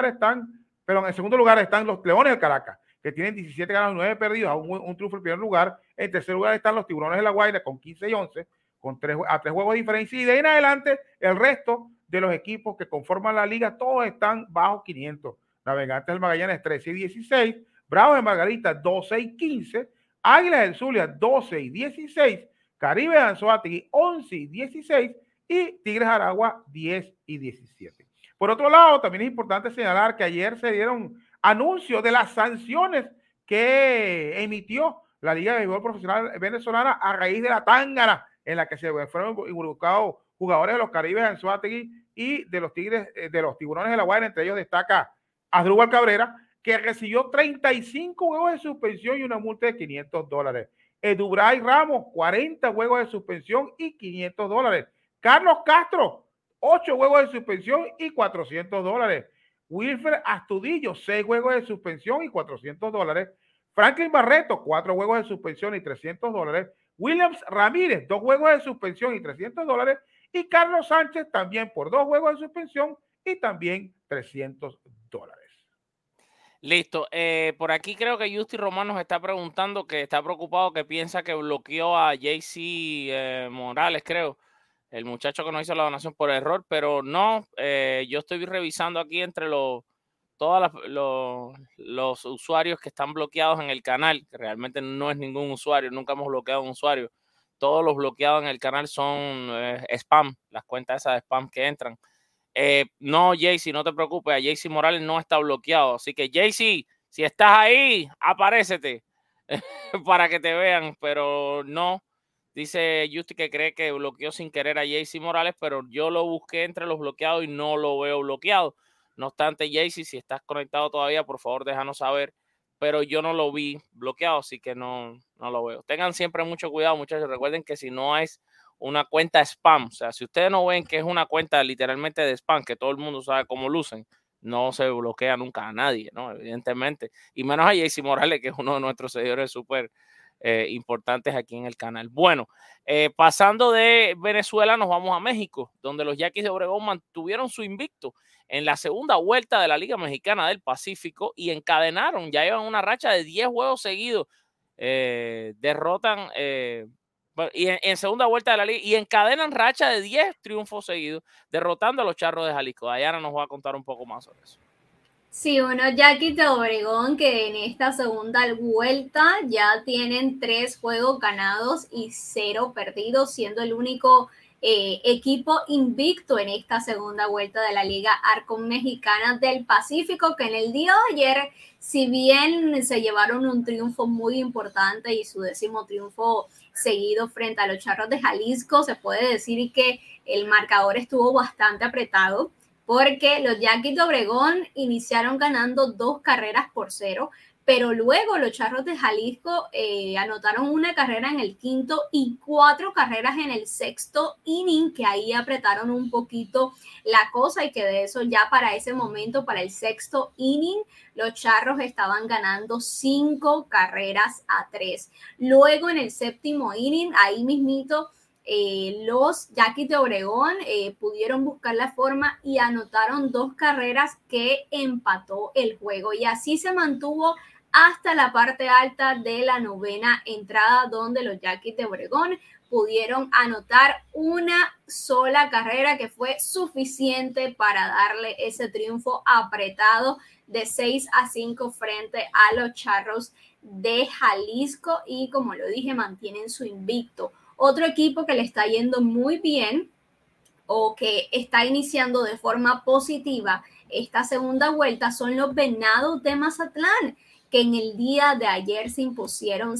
segundo lugar están los Leones del Caracas, que tienen 17 ganados y 9 perdidos, a un triunfo en primer lugar. En tercer lugar están los Tiburones de La Guaira con 15 y 11, a 3 juegos de diferencia. Y de ahí en adelante, el resto de los equipos que conforman la liga, todos están bajo 500. Navegantes del Magallanes 13 y 16, Bravos de Margarita 12 y 15, Águilas del Zulia 12 y 16, Caribe de Anzoátegui 11 y 16 y Tigres de Aragua 10 y 17. Por otro lado, también es importante señalar que ayer se dieron anuncios de las sanciones que emitió la Liga de Béisbol Profesional Venezolana a raíz de la tángana en la que se fueron involucrados jugadores de los Caribes de Anzoátegui y de los Tigres, de los Tiburones de La Guaira. Entre ellos destaca Asdrúbal Cabrera, que recibió 35 juegos de suspensión y una multa de $500. Edubray Ramos, 40 juegos de suspensión y $500. Carlos Castro, 8 juegos de suspensión y $400. Wilfer Astudillo, 6 juegos de suspensión y $400. Franklin Barreto, 4 juegos de suspensión y $300. Williams Ramírez, 2 juegos de suspensión y $300. Y Carlos Sánchez también por 2 juegos de suspensión y también $300. Listo. Por aquí creo que Justy Román nos está preguntando, que está preocupado, que piensa que bloqueó a JC Morales, creo, el muchacho que nos hizo la donación por error, pero no. Yo estoy revisando aquí entre todos los usuarios que están bloqueados en el canal, que realmente no es ningún usuario, nunca hemos bloqueado a un usuario. Todos los bloqueados en el canal son spam, las cuentas esas de spam que entran. No, JC, no te preocupes, a JC Morales no está bloqueado. Así que, JC, si estás ahí, aparécete para que te vean. Pero no, dice Justy que cree que bloqueó sin querer a JC Morales, pero yo lo busqué entre los bloqueados y no lo veo bloqueado. No obstante, JC, si estás conectado todavía, por favor, déjanos saber pero yo no lo vi bloqueado, así que no lo veo. Tengan siempre mucho cuidado, muchachos. Recuerden que si no es una cuenta spam, o sea, si ustedes no ven que es una cuenta literalmente de spam, que todo el mundo sabe cómo lucen, no se bloquea nunca a nadie, ¿no? Evidentemente. Y menos a JC Morales, que es uno de nuestros seguidores súper importantes aquí en el canal. Bueno, pasando de Venezuela nos vamos a México, donde los Yaquis de Obregón mantuvieron su invicto en la segunda vuelta de la Liga Mexicana del Pacífico y encadenaron, ya llevan una racha de 10 juegos seguidos, derrotan y en segunda vuelta de la liga y encadenan racha de 10 triunfos seguidos, derrotando a los Charros de Jalisco. Dayana nos va a contar un poco más sobre eso. Sí, unos Yaquis de Obregón que en esta segunda vuelta ya tienen 3 juegos ganados y 0 perdidos, siendo el único equipo invicto en esta segunda vuelta de la Liga Arcon Mexicana del Pacífico, que en el día de ayer, si bien se llevaron un triunfo muy importante y su 10º triunfo seguido frente a los Charros de Jalisco, se puede decir que el marcador estuvo bastante apretado, porque los Yaquis de Obregón iniciaron ganando 2-0, pero luego los Charros de Jalisco anotaron una carrera en el quinto y 4 carreras en el sexto inning, que ahí apretaron un poquito la cosa y que de eso ya para ese momento, para el sexto inning, los Charros estaban ganando 5-3. Luego en el séptimo inning, ahí mismito, los Yaquis de Obregón pudieron buscar la forma y anotaron 2 carreras que empató el juego, y así se mantuvo hasta la parte alta de la 9ª entrada, donde los Yaquis de Obregón pudieron anotar una sola carrera que fue suficiente para darle ese triunfo apretado de 6-5 frente a los Charros de Jalisco, y como lo dije, mantienen su invicto. Otro equipo que le está yendo muy bien o que está iniciando de forma positiva esta segunda vuelta son los Venados de Mazatlán, que en el día de ayer se impusieron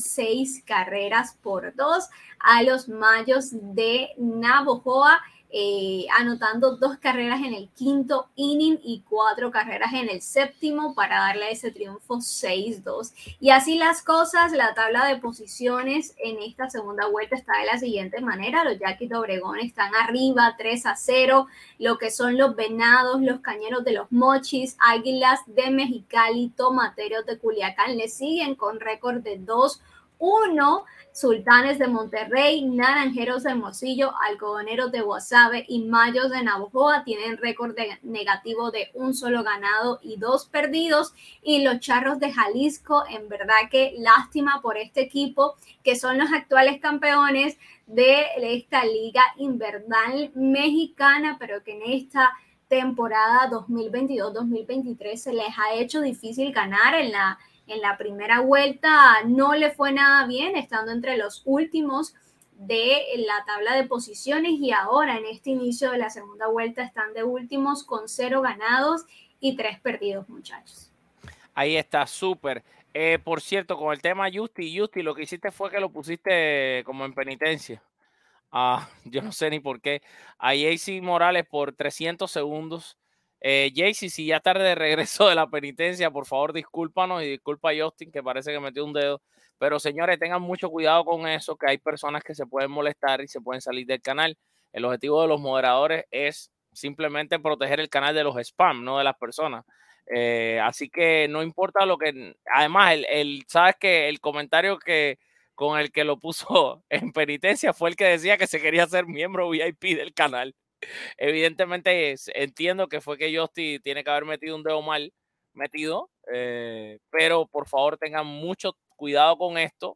6-2 a los Mayos de Navojoa, anotando 2 carreras en el quinto inning y 4 carreras en el séptimo para darle ese triunfo 6-2. Y así las cosas, la tabla de posiciones en esta segunda vuelta está de la siguiente manera: los Yaquis de Obregón están arriba 3-0, lo que son los Venados, los Cañeros de los Mochis, Águilas de Mexicali, Tomateros de Culiacán le siguen con récord de 2-1, Sultanes de Monterrey, Naranjeros de Hermosillo, Algodoneros de Guasave y Mayos de Navojoa tienen récord negativo de 1 solo ganado y 2 perdidos. Y los Charros de Jalisco, en verdad que lástima por este equipo, que son los actuales campeones de esta Liga Invernal Mexicana, pero que en esta temporada 2022-2023 se les ha hecho difícil ganar. En la primera vuelta no le fue nada bien, estando entre los últimos de la tabla de posiciones, y ahora en este inicio de la segunda vuelta están de últimos con 0 ganados y 3 perdidos, muchachos. Ahí está, súper. Por cierto, con el tema Justi, lo que hiciste fue que lo pusiste como en penitencia. Yo no sé ni por qué. A JC Morales por 300 segundos. JC, si ya tarde de regreso de la penitencia, por favor discúlpanos y disculpa a Justin, que parece que metió un dedo. Pero señores, tengan mucho cuidado con eso, que hay personas que se pueden molestar y se pueden salir del canal. El objetivo de los moderadores es simplemente proteger el canal de los spam, no de las personas. Así que no importa lo que... Además, sabes que el comentario con el que lo puso en penitencia fue el que decía que se quería ser miembro VIP del canal. Evidentemente entiendo que fue que Justy tiene que haber metido un dedo mal metido, pero por favor tengan mucho cuidado con esto.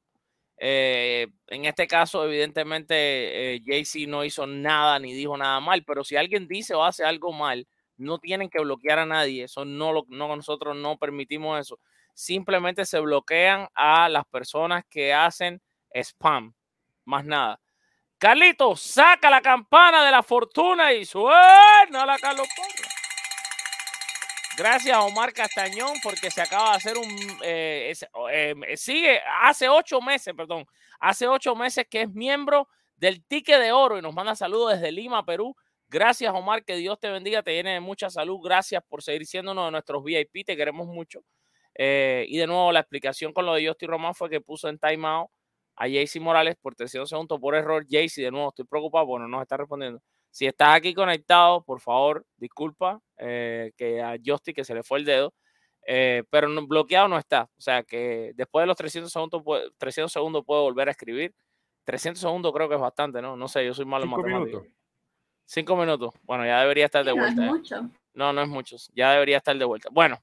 En este caso, evidentemente, JC no hizo nada ni dijo nada mal, pero si alguien dice o hace algo mal, no tienen que bloquear a nadie. Eso nosotros no permitimos eso. Simplemente se bloquean a las personas que hacen spam, más nada. Carlito, saca la campana de la fortuna y suena la Carlos Porra. Gracias a Omar Castañón, porque se acaba de hacer sigue hace 8 meses que es miembro del Ticket de Oro y nos manda saludos desde Lima, Perú. Gracias, Omar, que Dios te bendiga, te llene de mucha salud. Gracias por seguir siendo uno de nuestros VIP, te queremos mucho. Y de nuevo, la explicación con lo de Justy Román fue que puso en timeout a Jaycee Morales por 300 segundos por error. Jaycee, de nuevo, estoy preocupado porque no nos está respondiendo. Si estás aquí conectado, por favor, disculpa que a Justy que se le fue el dedo, pero no, bloqueado no está. O sea que después de los 300 segundos puedo volver a escribir. 300 segundos creo que es bastante, ¿no? No sé, yo soy malo en matemáticas. 5 minutos. Bueno, ya debería estar de vuelta. No es mucho. No es mucho. Ya debería estar de vuelta. Bueno,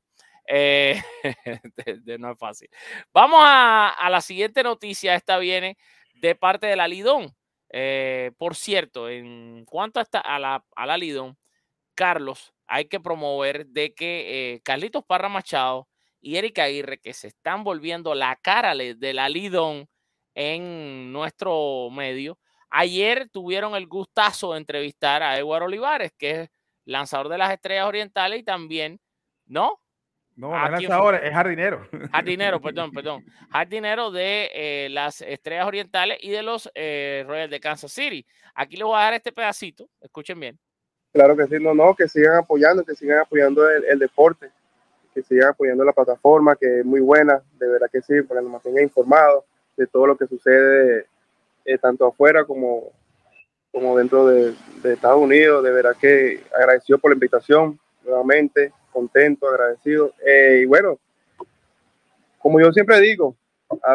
no es fácil. Vamos a la siguiente noticia. Esta viene de parte de la Lidón. Por cierto, en cuanto a la Lidón, Carlos, hay que promover de que Carlitos Parra Machado y Erika Aguirre, que se están volviendo la cara de la Lidón en nuestro medio, ayer tuvieron el gustazo de entrevistar a Edward Olivares, que es lanzador de las Estrellas Orientales y también, ¿no? No es lanzador, es jardinero. Jardinero, perdón. Jardinero de las Estrellas Orientales y de los Royals de Kansas City. Aquí les voy a dar este pedacito, escuchen bien. Claro que sí, que sigan apoyando el deporte, que sigan apoyando la plataforma, que es muy buena, de verdad que sí, para que nos mantengan informados de todo lo que sucede tanto afuera como dentro de Estados Unidos. De verdad que agradecido por la invitación, nuevamente, contento, agradecido. Y bueno, como yo siempre digo, a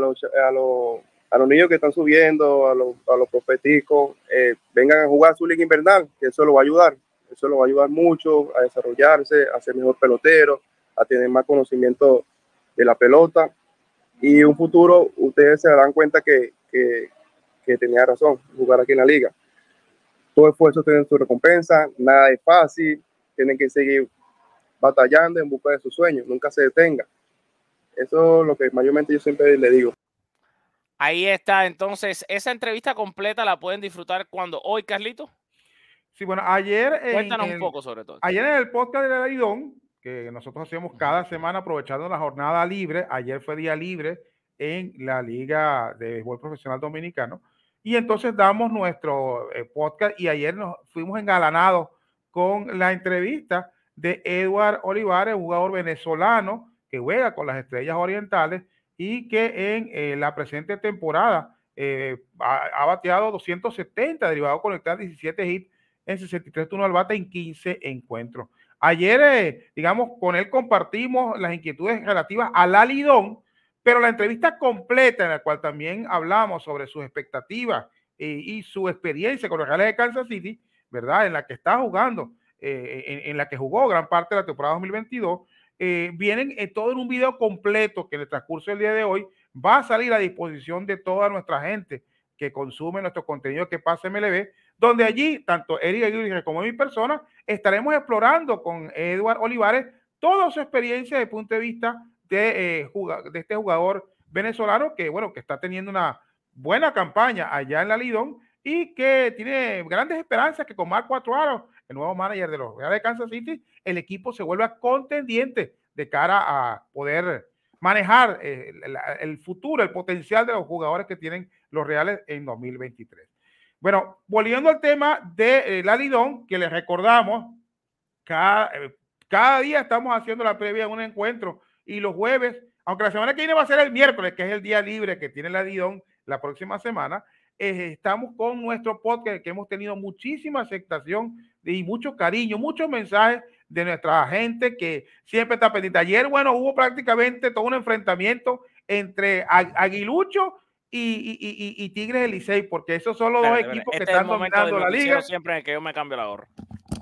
los niños que están subiendo, a los prospecticos, vengan a jugar su liga invernal, que eso lo va a ayudar mucho a desarrollarse, a ser mejor pelotero, a tener más conocimiento de la pelota, y en un futuro ustedes se darán cuenta que tenía razón, jugar aquí en la liga. Todo esfuerzo tiene su recompensa, nada es fácil, tienen que seguir batallando en busca de sus sueños, nunca se detenga. Eso es lo que mayormente yo siempre le digo. Ahí está, entonces, esa entrevista completa la pueden disfrutar cuando hoy, Carlito. Sí, bueno, ayer cuéntanos un poco sobre todo. Ayer en el podcast de la Lidón, que nosotros hacemos cada semana aprovechando la jornada libre, ayer fue día libre en la Liga de Béisbol Profesional Dominicano, y entonces damos nuestro podcast, y ayer nos fuimos engalanados con la entrevista de Edward Olivares, jugador venezolano que juega con las Estrellas Orientales y que en la presente temporada ha bateado 270, derivado conectar 17 hits en 63 turnos al bate en 15 encuentros. Ayer, digamos, con él compartimos las inquietudes relativas a la Lidón, pero la entrevista completa en la cual también hablamos sobre sus expectativas y su experiencia con los Reales de Kansas City, ¿verdad? En la que está jugando, en la que jugó gran parte de la temporada 2022, vienen todo en un video completo que en el transcurso del día de hoy va a salir a disposición de toda nuestra gente que consume nuestro contenido que pasa MLB, donde allí, tanto Erika Aguirre como mi persona, estaremos explorando con Edward Olivares toda su experiencia desde el punto de vista de este jugador venezolano que, bueno, que está teniendo una buena campaña allá en la Lidón y que tiene grandes esperanzas que con Marco Atuaro, el nuevo manager de los Reales de Kansas City, el equipo se vuelva contendiente de cara a poder manejar el futuro, el potencial de los jugadores que tienen los Reales en 2023. Bueno, volviendo al tema de la Lidón, que les recordamos, cada día estamos haciendo la previa de un encuentro, y los jueves, aunque la semana que viene va a ser el miércoles, que es el día libre que tiene la Lidón la próxima semana, estamos con nuestro podcast, que hemos tenido muchísima aceptación y mucho cariño, muchos mensajes de nuestra gente que siempre está pendiente. Ayer, bueno, hubo prácticamente todo un enfrentamiento entre Aguilucho y Tigres del Licey, porque esos son los dos equipos que están dominando la liga. Siempre es que yo me cambio la gorra.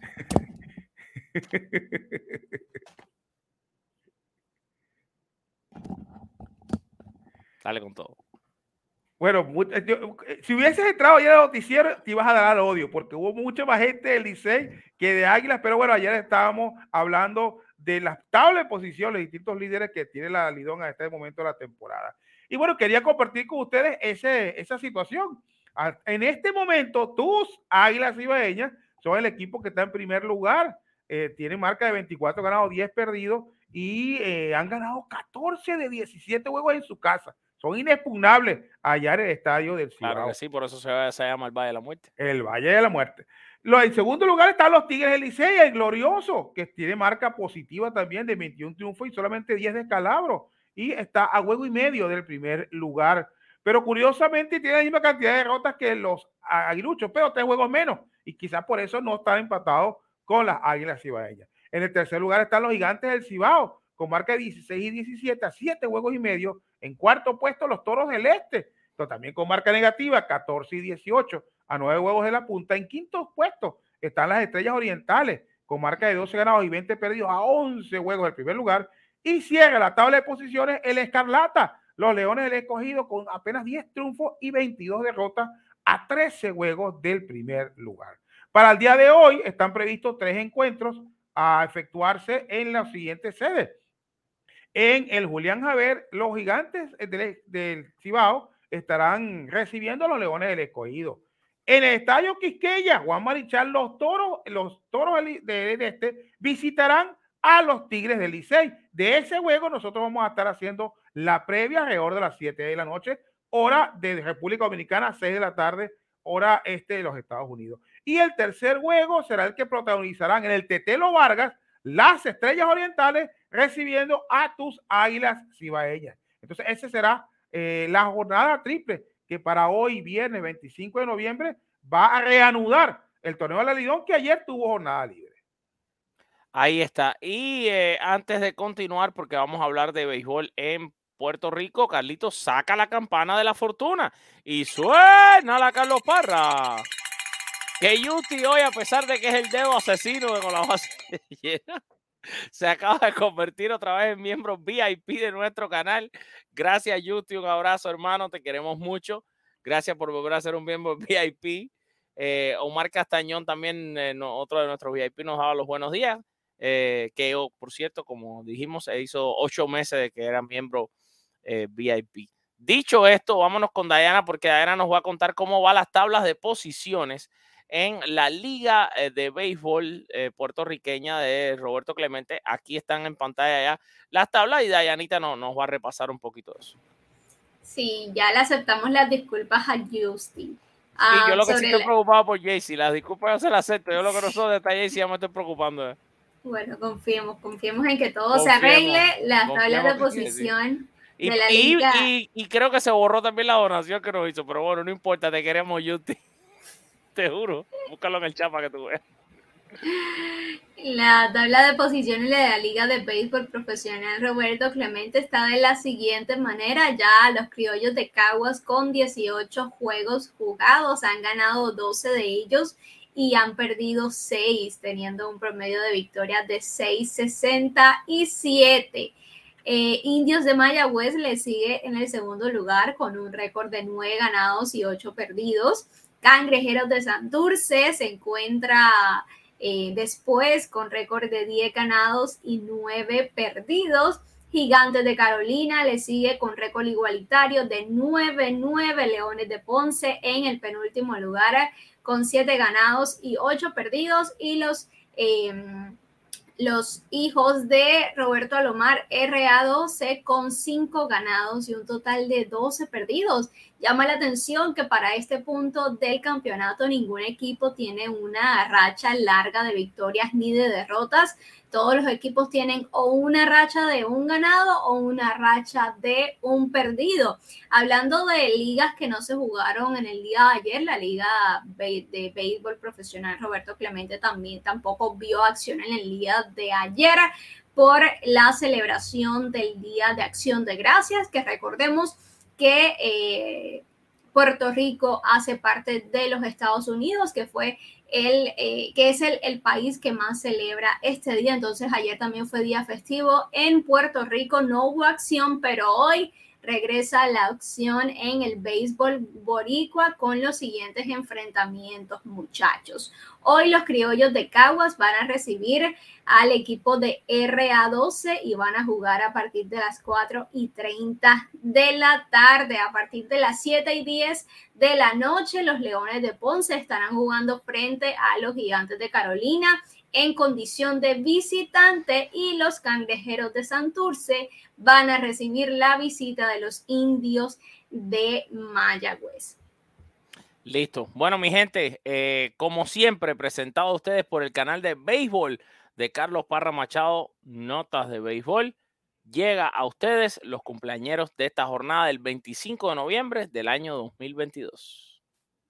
Dale con todo. Bueno, si hubieses entrado ayer al noticiero, te ibas a dar al odio, porque hubo mucha más gente del Licey que de Águilas, pero bueno, ayer estábamos hablando de las tablas de posición, los distintos líderes que tiene la Lidón a este momento de la temporada. Y bueno, quería compartir con ustedes esa situación. En este momento, tus Águilas Ibaeñas son el equipo que está en primer lugar. Tienen marca de 24 ganados, 10 perdidos, y han ganado 14 de 17 juegos en su casa. Son inexpugnables allá en el estadio del Cibao. Claro que sí, por eso se llama el Valle de la Muerte. El Valle de la Muerte. En segundo lugar están los Tigres del Licey, el glorioso, que tiene marca positiva también de 21 triunfos y solamente 10 descalabros. Y está a juego y medio del primer lugar. Pero curiosamente tiene la misma cantidad de derrotas que los aguiluchos, pero 3 juegos menos. Y quizás por eso no están empatados con las Águilas Cibaeñas. En el tercer lugar están los Gigantes del Cibao, con marca de 16 y 17 a 7 juegos y medio. En cuarto puesto los Toros del Este, pero también con marca negativa, 14 y 18 a 9 juegos de la punta. En quinto puesto están las Estrellas Orientales, con marca de 12 ganados y 20 perdidos a 11 juegos del primer lugar. Y cierra la tabla de posiciones el Escarlata, los Leones del Escogido, con apenas 10 triunfos y 22 derrotas a 13 juegos del primer lugar. Para el día de hoy están previstos 3 encuentros a efectuarse en las siguientes sedes. En el Julián Javer, los Gigantes del Cibao estarán recibiendo a los Leones del Escogido. En el Estadio Quisqueya, Juan Marichal, los toros del Este visitarán a los Tigres del Licey. De ese juego nosotros vamos a estar haciendo la previa alrededor de las 7 de la noche, hora de República Dominicana, 6 de la tarde, hora este de los Estados Unidos. Y el tercer juego será el que protagonizarán en el Tetelo Vargas las Estrellas Orientales recibiendo a tus Águilas Cibaeñas. Entonces esa será la jornada triple que para hoy, viernes 25 de noviembre, va a reanudar el torneo de la Lidón, que ayer tuvo jornada libre. Ahí está. Y antes de continuar, porque vamos a hablar de béisbol en Puerto Rico, Carlitos saca la campana de la fortuna y suena la Carlos Parra. Que Yuti hoy, a pesar de que es el dedo asesino de Con la Base Llena, se acaba de convertir otra vez en miembro VIP de nuestro canal. Gracias, Yuti. Un abrazo, hermano. Te queremos mucho. Gracias por volver a ser un miembro VIP. Omar Castañón también, otro de nuestros VIP, nos daba los buenos días. Que, por cierto, como dijimos, se hizo 8 meses de que era miembro VIP. Dicho esto, vámonos con Dayana, porque Dayana nos va a contar cómo van las tablas de posiciones en la Liga de Béisbol puertorriqueña de Roberto Clemente. Aquí están en pantalla ya las tablas y Dayanita nos va a repasar un poquito de eso. Sí, ya le aceptamos las disculpas a Justin. Sí, yo lo que sí estoy preocupado por Jaycee. Las disculpas yo se las acepto. Yo lo que no soy de Jaycee ya me estoy preocupando. Bueno, confiemos en que todo se arregle. Las tablas de posición de la liga. Y creo que se borró también la donación que nos hizo. Pero bueno, no importa, te queremos, Justin. Te juro. Búscalo en el chat para que tú veas. La tabla de posiciones de la Liga de Béisbol Profesional Roberto Clemente está de la siguiente manera. Ya los Criollos de Caguas, con 18 juegos jugados, han ganado 12 de ellos y han perdido 6, teniendo un promedio de victorias de 6.67. Indios de Mayagüez le sigue en el segundo lugar con un récord de 9 ganados y 8 perdidos. Cangrejeros de Santurce se encuentra después con récord de 10 ganados y 9 perdidos. Gigantes de Carolina le sigue con récord igualitario de 9-9. Leones de Ponce en el penúltimo lugar con 7 ganados y 8 perdidos. Y los hijos de Roberto Alomar, RA12, con 5 ganados y un total de 12 perdidos. Llama la atención que para este punto del campeonato ningún equipo tiene una racha larga de victorias ni de derrotas. Todos los equipos tienen o una racha de un ganado o una racha de un perdido. Hablando de ligas que no se jugaron en el día de ayer, la Liga de Béisbol Profesional Roberto Clemente tampoco vio acción en el día de ayer por la celebración del Día de Acción de Gracias, que recordemos que Puerto Rico hace parte de los Estados Unidos, que fue que es el país que más celebra este día. Entonces ayer también fue día festivo en Puerto Rico, no hubo acción, pero hoy regresa la acción en el béisbol boricua con los siguientes enfrentamientos, muchachos. Hoy los Criollos de Caguas van a recibir al equipo de RA12 y van a jugar a partir de las 4:30 de la tarde. A partir de las 7:10 de la noche, los Leones de Ponce estarán jugando frente a los Gigantes de Carolina en condición de visitante, y los Cangrejeros de Santurce van a recibir la visita de los Indios de Mayagüez. Listo. Bueno, mi gente, como siempre, presentado a ustedes por el canal de béisbol de Carlos Parra Machado, Notas de Béisbol. Llega a ustedes los cumpleañeros de esta jornada del 25 de noviembre del año 2022.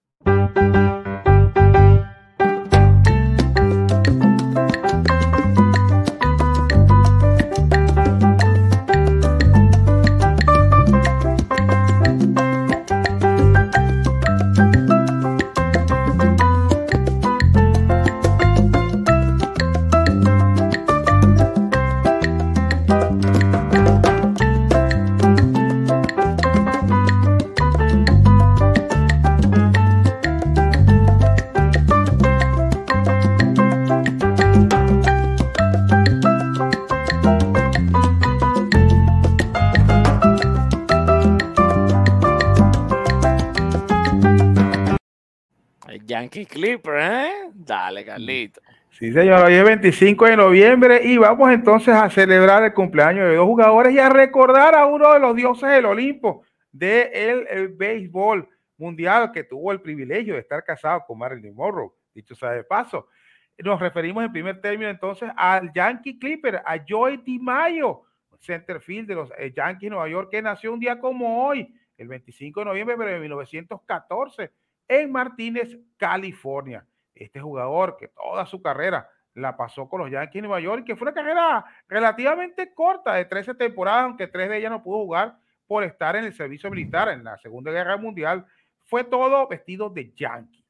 Yankee Clipper, ¿eh? Dale, Carlito. Sí, señor, hoy es 25 de noviembre y vamos entonces a celebrar el cumpleaños de dos jugadores y a recordar a uno de los dioses del Olimpo del béisbol mundial que tuvo el privilegio de estar casado con Marilyn Monroe, dicho sea de paso. Nos referimos en primer término entonces al Yankee Clipper, a Joey DiMaggio, centerfield de los Yankees de Nueva York, que nació un día como hoy, el 25 de noviembre de 1914, en Martínez, California. Este jugador que toda su carrera la pasó con los Yankees de Nueva York, que fue una carrera relativamente corta de 13 temporadas, aunque 3 de ellas no pudo jugar por estar en el servicio militar en la Segunda Guerra Mundial. Fue todo vestido de Yankee.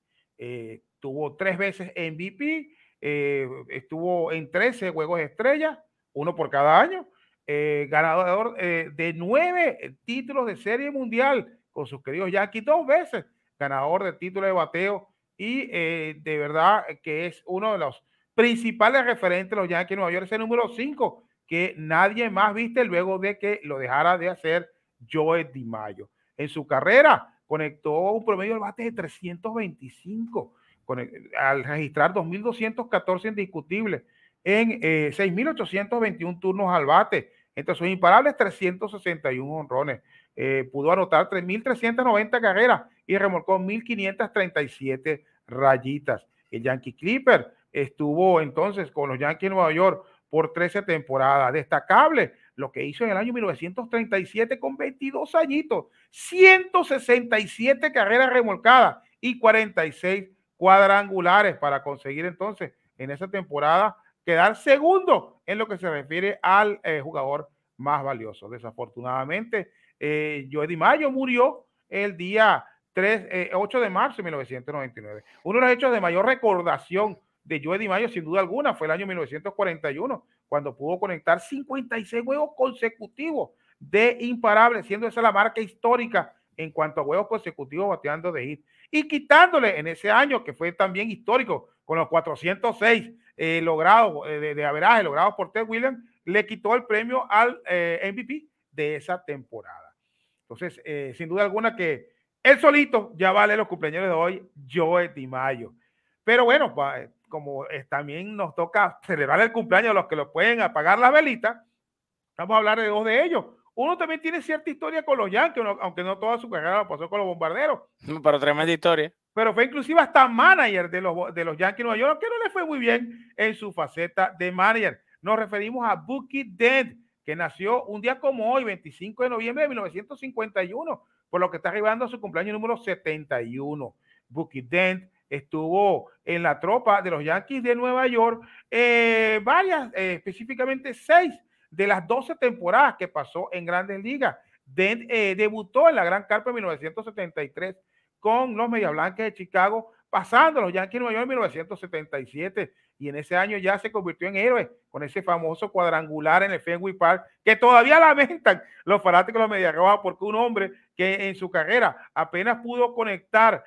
Tuvo 3 veces MVP, estuvo en 13 juegos de estrella, uno por cada año, ganador de 9 títulos de serie mundial con sus queridos Yankees, 2 veces ganador del título de bateo y de verdad que es uno de los principales referentes de los Yankees de Nueva York, ese número 5 que nadie más viste luego de que lo dejara de hacer Joey DiMaggio. En su carrera conectó un promedio de bate de 325 al registrar 2.214 indiscutibles en 6.821 turnos al bate. Entre sus imparables, 361 honrones. Pudo anotar 3.390 carreras y remolcó 1.537 rayitas. El Yankee Clipper estuvo entonces con los Yankees de Nueva York por 13 temporadas. Destacable lo que hizo en el año 1937 con 22 añitos, 167 carreras remolcadas y 46 cuadrangulares para conseguir entonces en esa temporada quedar segundo en lo que se refiere al jugador más valioso. Desafortunadamente, Joey DiMaggio murió el día 8 de marzo de 1999. Uno de los hechos de mayor recordación de Joey DiMaggio, sin duda alguna, fue el año 1941, cuando pudo conectar 56 juegos consecutivos de imparable, siendo esa la marca histórica en cuanto a juegos consecutivos bateando de hit. Y quitándole en ese año, que fue también histórico, con los 406 logrados de averaje logrados por Ted Williams, le quitó el premio al MVP de esa temporada. Entonces, sin duda alguna que él solito ya vale los cumpleaños de hoy, Joey DiMaggio. Pero bueno, como también nos toca celebrar el cumpleaños de los que lo pueden apagar las velitas, vamos a hablar de 2 de ellos. Uno también tiene cierta historia con los Yankees, aunque no toda su carrera la pasó con los Bombarderos. Pero tremenda historia. Pero fue inclusive hasta manager de los Yankees de Nueva York, que no le fue muy bien en su faceta de manager. Nos referimos a Bucky Dent, que nació un día como hoy, 25 de noviembre de 1951, por lo que está arribando a su cumpleaños número 71. Bucky Dent estuvo en la tropa de los Yankees de Nueva York, específicamente 6 de las 12 temporadas que pasó en Grandes Ligas. Dent debutó en la Gran Carpa en 1973 con los Medias Blancas de Chicago, pasando a los Yankees de Nueva York en 1977, y en ese año ya se convirtió en héroe con ese famoso cuadrangular en el Fenway Park, que todavía lamentan los fanáticos de los Medias Rojas, porque un hombre que en su carrera apenas pudo conectar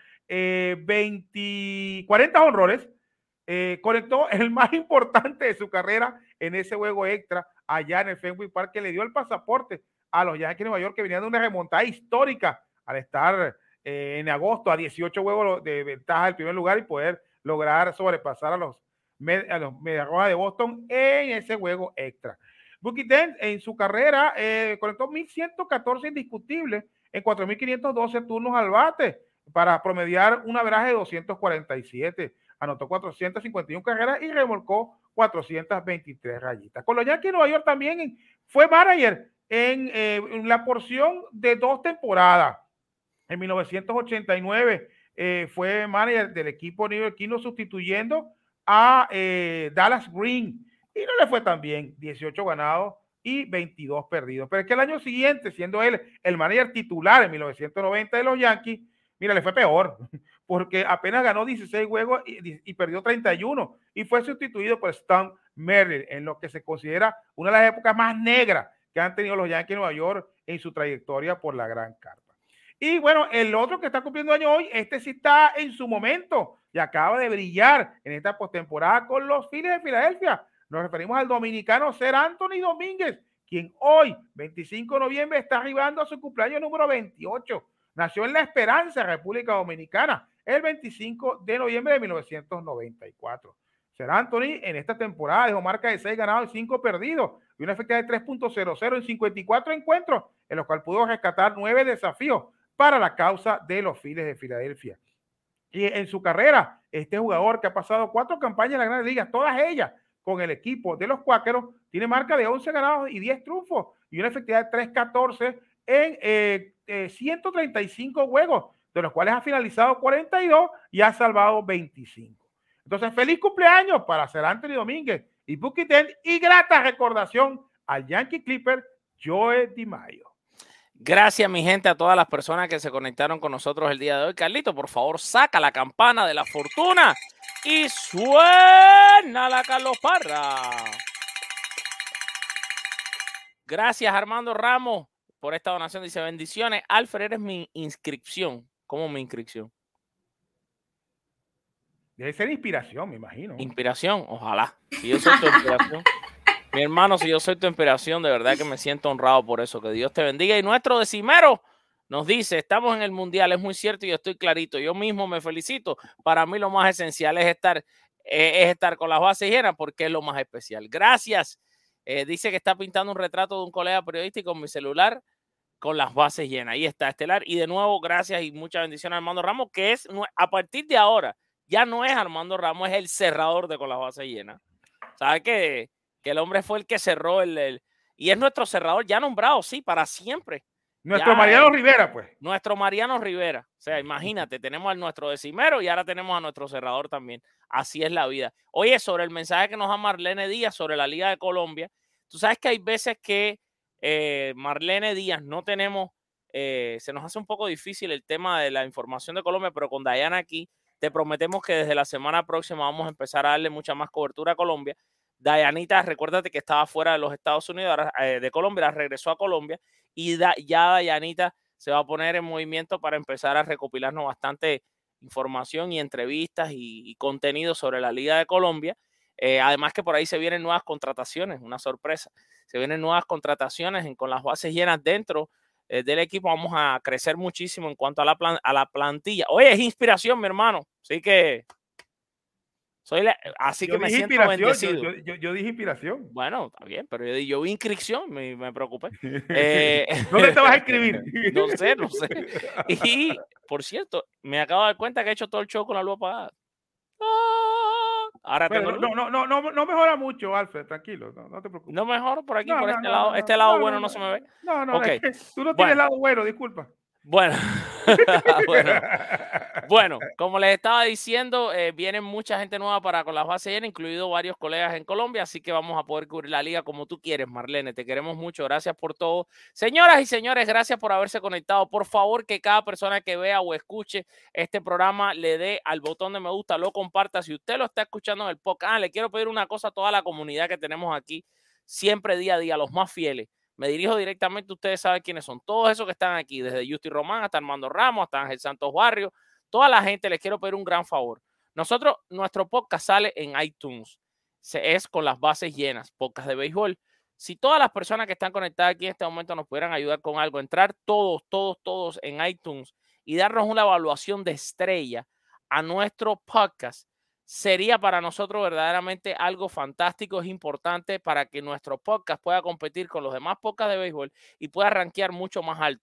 40 honrones, conectó el más importante de su carrera en ese juego extra allá en el Fenway Park, que le dio el pasaporte a los Yankees de Nueva York, que venían de una remontada histórica al estar en agosto a 18 juegos de ventaja del primer lugar y poder lograr sobrepasar a los Medias Rojas de Boston en ese juego extra. Bucky Dent en su carrera conectó 1.114 indiscutibles en 4.512 turnos al bate. para promediar un averaje de 247. Anotó 451 carreras y remolcó 423 rayitas. Con los Yankees de Nueva York también fue manager en la porción de 2 temporadas. En 1989 fue manager del equipo neoyorquino sustituyendo a Dallas Green y no le fue tan bien, 18 ganados y 22 perdidos. Pero es que el año siguiente, siendo él el manager titular en 1990 de los Yankees, mira, le fue peor, porque apenas ganó 16 juegos y perdió 31 y fue sustituido por Stan Merrill en lo que se considera una de las épocas más negras que han tenido los Yankees de Nueva York en su trayectoria por la gran carpa. Y bueno, el otro que está cumpliendo año hoy, este sí está en su momento y acaba de brillar en esta postemporada con los Phillies de Filadelfia. Nos referimos al dominicano Seranthony Domínguez, quien hoy, 25 de noviembre, está arribando a su cumpleaños número 28. Nació en La Esperanza, República Dominicana, el 25 de noviembre de 1994. Seranthony en esta temporada dejó marca de 6 ganados y 5 perdidos y una efectividad de 3.00 en 54 encuentros, en los cuales pudo rescatar 9 desafíos para la causa de los Phillies de Filadelfia. Y en su carrera, este jugador que ha pasado 4 campañas en la Grandes Ligas, todas ellas con el equipo de los Cuáqueros, tiene marca de 11 ganados y 10 triunfos y una efectividad de 3.14 en 135 juegos, de los cuales ha finalizado 42 y ha salvado 25. Entonces, feliz cumpleaños para Seranthony Domínguez y Bucky Dent y grata recordación al Yankee Clipper Joe DiMaggio. Gracias, mi gente, a todas las personas que se conectaron con nosotros el día de hoy. Carlito, por favor, saca la campana de la fortuna y suena la Carlos Parra. Gracias, Armando Ramos, por esta donación. Dice, bendiciones. Alfred, eres mi inscripción. ¿Cómo mi inscripción? Debe ser inspiración, me imagino. Inspiración, ojalá. Si yo soy tu inspiración. Mi hermano, si yo soy tu inspiración, de verdad que me siento honrado por eso. Que Dios te bendiga. Y nuestro decimero nos dice, estamos en el Mundial, es muy cierto y yo estoy clarito. Yo mismo me felicito. Para mí lo más esencial es estar con las bases llenas porque es lo más especial. Gracias. Dice que está pintando un retrato de un colega periodístico con mi celular con las bases llenas. Ahí está, Estelar. Y de nuevo, gracias y muchas bendiciones a Armando Ramos, que es, a partir de ahora, ya no es Armando Ramos, es el cerrador de Con las Bases Llenas. ¿Sabe qué? Que el hombre fue el que cerró y es nuestro cerrador ya nombrado, sí, para siempre. Nuestro ya, Mariano Rivera, pues. Nuestro Mariano Rivera. O sea, imagínate, tenemos a nuestro decimero y ahora tenemos a nuestro cerrador también. Así es la vida. Oye, sobre el mensaje que nos da Marlene Díaz sobre la Liga de Colombia, tú sabes que hay veces que Marlene Díaz no tenemos, se nos hace un poco difícil el tema de la información de Colombia, pero con Dayana aquí te prometemos que desde la semana próxima vamos a empezar a darle mucha más cobertura a Colombia. Dayanita, recuérdate que estaba fuera de los Estados Unidos, de Colombia, regresó a Colombia y ya Dayanita se va a poner en movimiento para empezar a recopilarnos bastante información y entrevistas y contenido sobre la Liga de Colombia. Además que por ahí se vienen nuevas contrataciones, una sorpresa. Se vienen nuevas contrataciones con las bases llenas dentro del equipo. Vamos a crecer muchísimo en cuanto a la plantilla. Oye, es inspiración, mi hermano. Así que así que me siento bendecido. Yo dije inspiración. Bueno, está bien, pero yo vi inscripción, me preocupé. ¿Dónde te vas a inscribir? No sé. Y, por cierto, me acabo de dar cuenta que he hecho todo el show con la luz apagada. Ahora bueno, no mejora mucho, Alfred, tranquilo, no te preocupes. No mejoro por aquí, por este lado. Este lado bueno no se me ve. No, okay. Tú no tienes lado bueno, disculpa. Bueno, bueno, como les estaba diciendo, viene mucha gente nueva para Con las Bases Llenas, incluido varios colegas en Colombia, así que vamos a poder cubrir la liga como tú quieres, Marlene. Te queremos mucho, gracias por todo. Señoras y señores, gracias por haberse conectado. Por favor, que cada persona que vea o escuche este programa le dé al botón de me gusta, lo comparta. Si usted lo está escuchando en el podcast, le quiero pedir una cosa a toda la comunidad que tenemos aquí, siempre día a día, los más fieles. Me dirijo directamente, ustedes saben quiénes son, todos esos que están aquí, desde Justy Román hasta Armando Ramos, hasta Ángel Santos Barrio, toda la gente, les quiero pedir un gran favor. Nuestro podcast sale en iTunes, es Con las Bases Llenas, podcast de béisbol. Si todas las personas que están conectadas aquí en este momento nos pudieran ayudar con algo, entrar todos en iTunes y darnos una evaluación de estrella a nuestro podcast, sería para nosotros verdaderamente algo fantástico, es importante para que nuestro podcast pueda competir con los demás podcasts de béisbol y pueda rankear mucho más alto.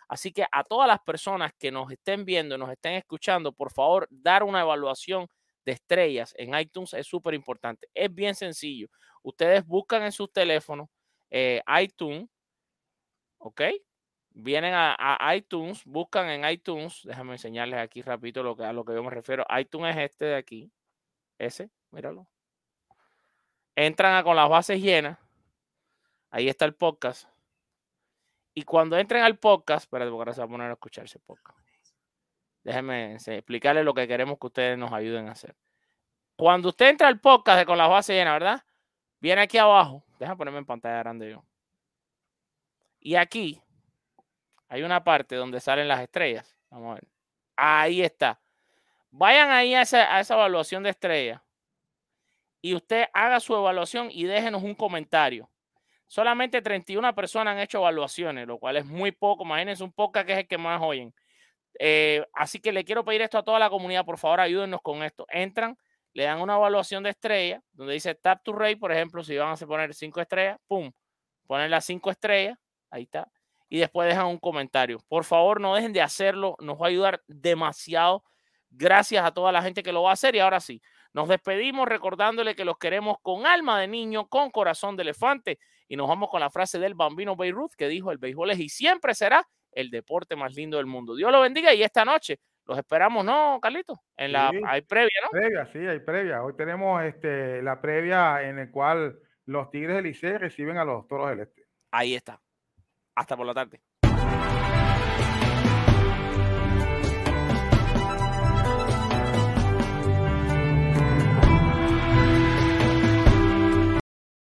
Así que a todas las personas que nos estén viendo, nos estén escuchando, por favor, dar una evaluación de estrellas en iTunes es súper importante. Es bien sencillo. Ustedes buscan en sus teléfonos iTunes, ¿ok? Vienen a iTunes, buscan en iTunes, déjame enseñarles aquí rapidito a lo que yo me refiero. iTunes es este de aquí, ese, míralo. Entran a Con las Bases Llenas, ahí está el podcast. Y cuando entren al podcast, espérate, porque ahora se va a poner a escuchar ese podcast. Déjenme explicarles lo que queremos que ustedes nos ayuden a hacer. Cuando usted entra al podcast de Con las Bases Llenas, ¿verdad? Viene aquí abajo, déjame ponerme en pantalla grande yo. Y aquí hay una parte donde salen las estrellas. Vamos a ver. Ahí está. Vayan ahí a esa evaluación de estrellas. Y usted haga su evaluación y déjenos un comentario. Solamente 31 personas han hecho evaluaciones, lo cual es muy poco. Imagínense un podcast que es el que más oyen. Así que le quiero pedir esto a toda la comunidad. Por favor, ayúdennos con esto. Entran, le dan una evaluación de estrellas, donde dice Tap to Rate, por ejemplo, si van a poner 5 estrellas, pum, ponen las 5 estrellas, ahí está. Y después dejan un comentario. Por favor, no dejen de hacerlo. Nos va a ayudar demasiado. Gracias a toda la gente que lo va a hacer. Y ahora sí, nos despedimos recordándole que los queremos con alma de niño, con corazón de elefante. Y nos vamos con la frase del Bambino Beirut que dijo: el béisbol es y siempre será el deporte más lindo del mundo. Dios lo bendiga y esta noche los esperamos, ¿no, Carlito? Hay previa, ¿no? Previa, sí, hay previa. Hoy tenemos la previa en el cual los Tigres del Licey reciben a los Toros del Este. Ahí está. Hasta por la tarde.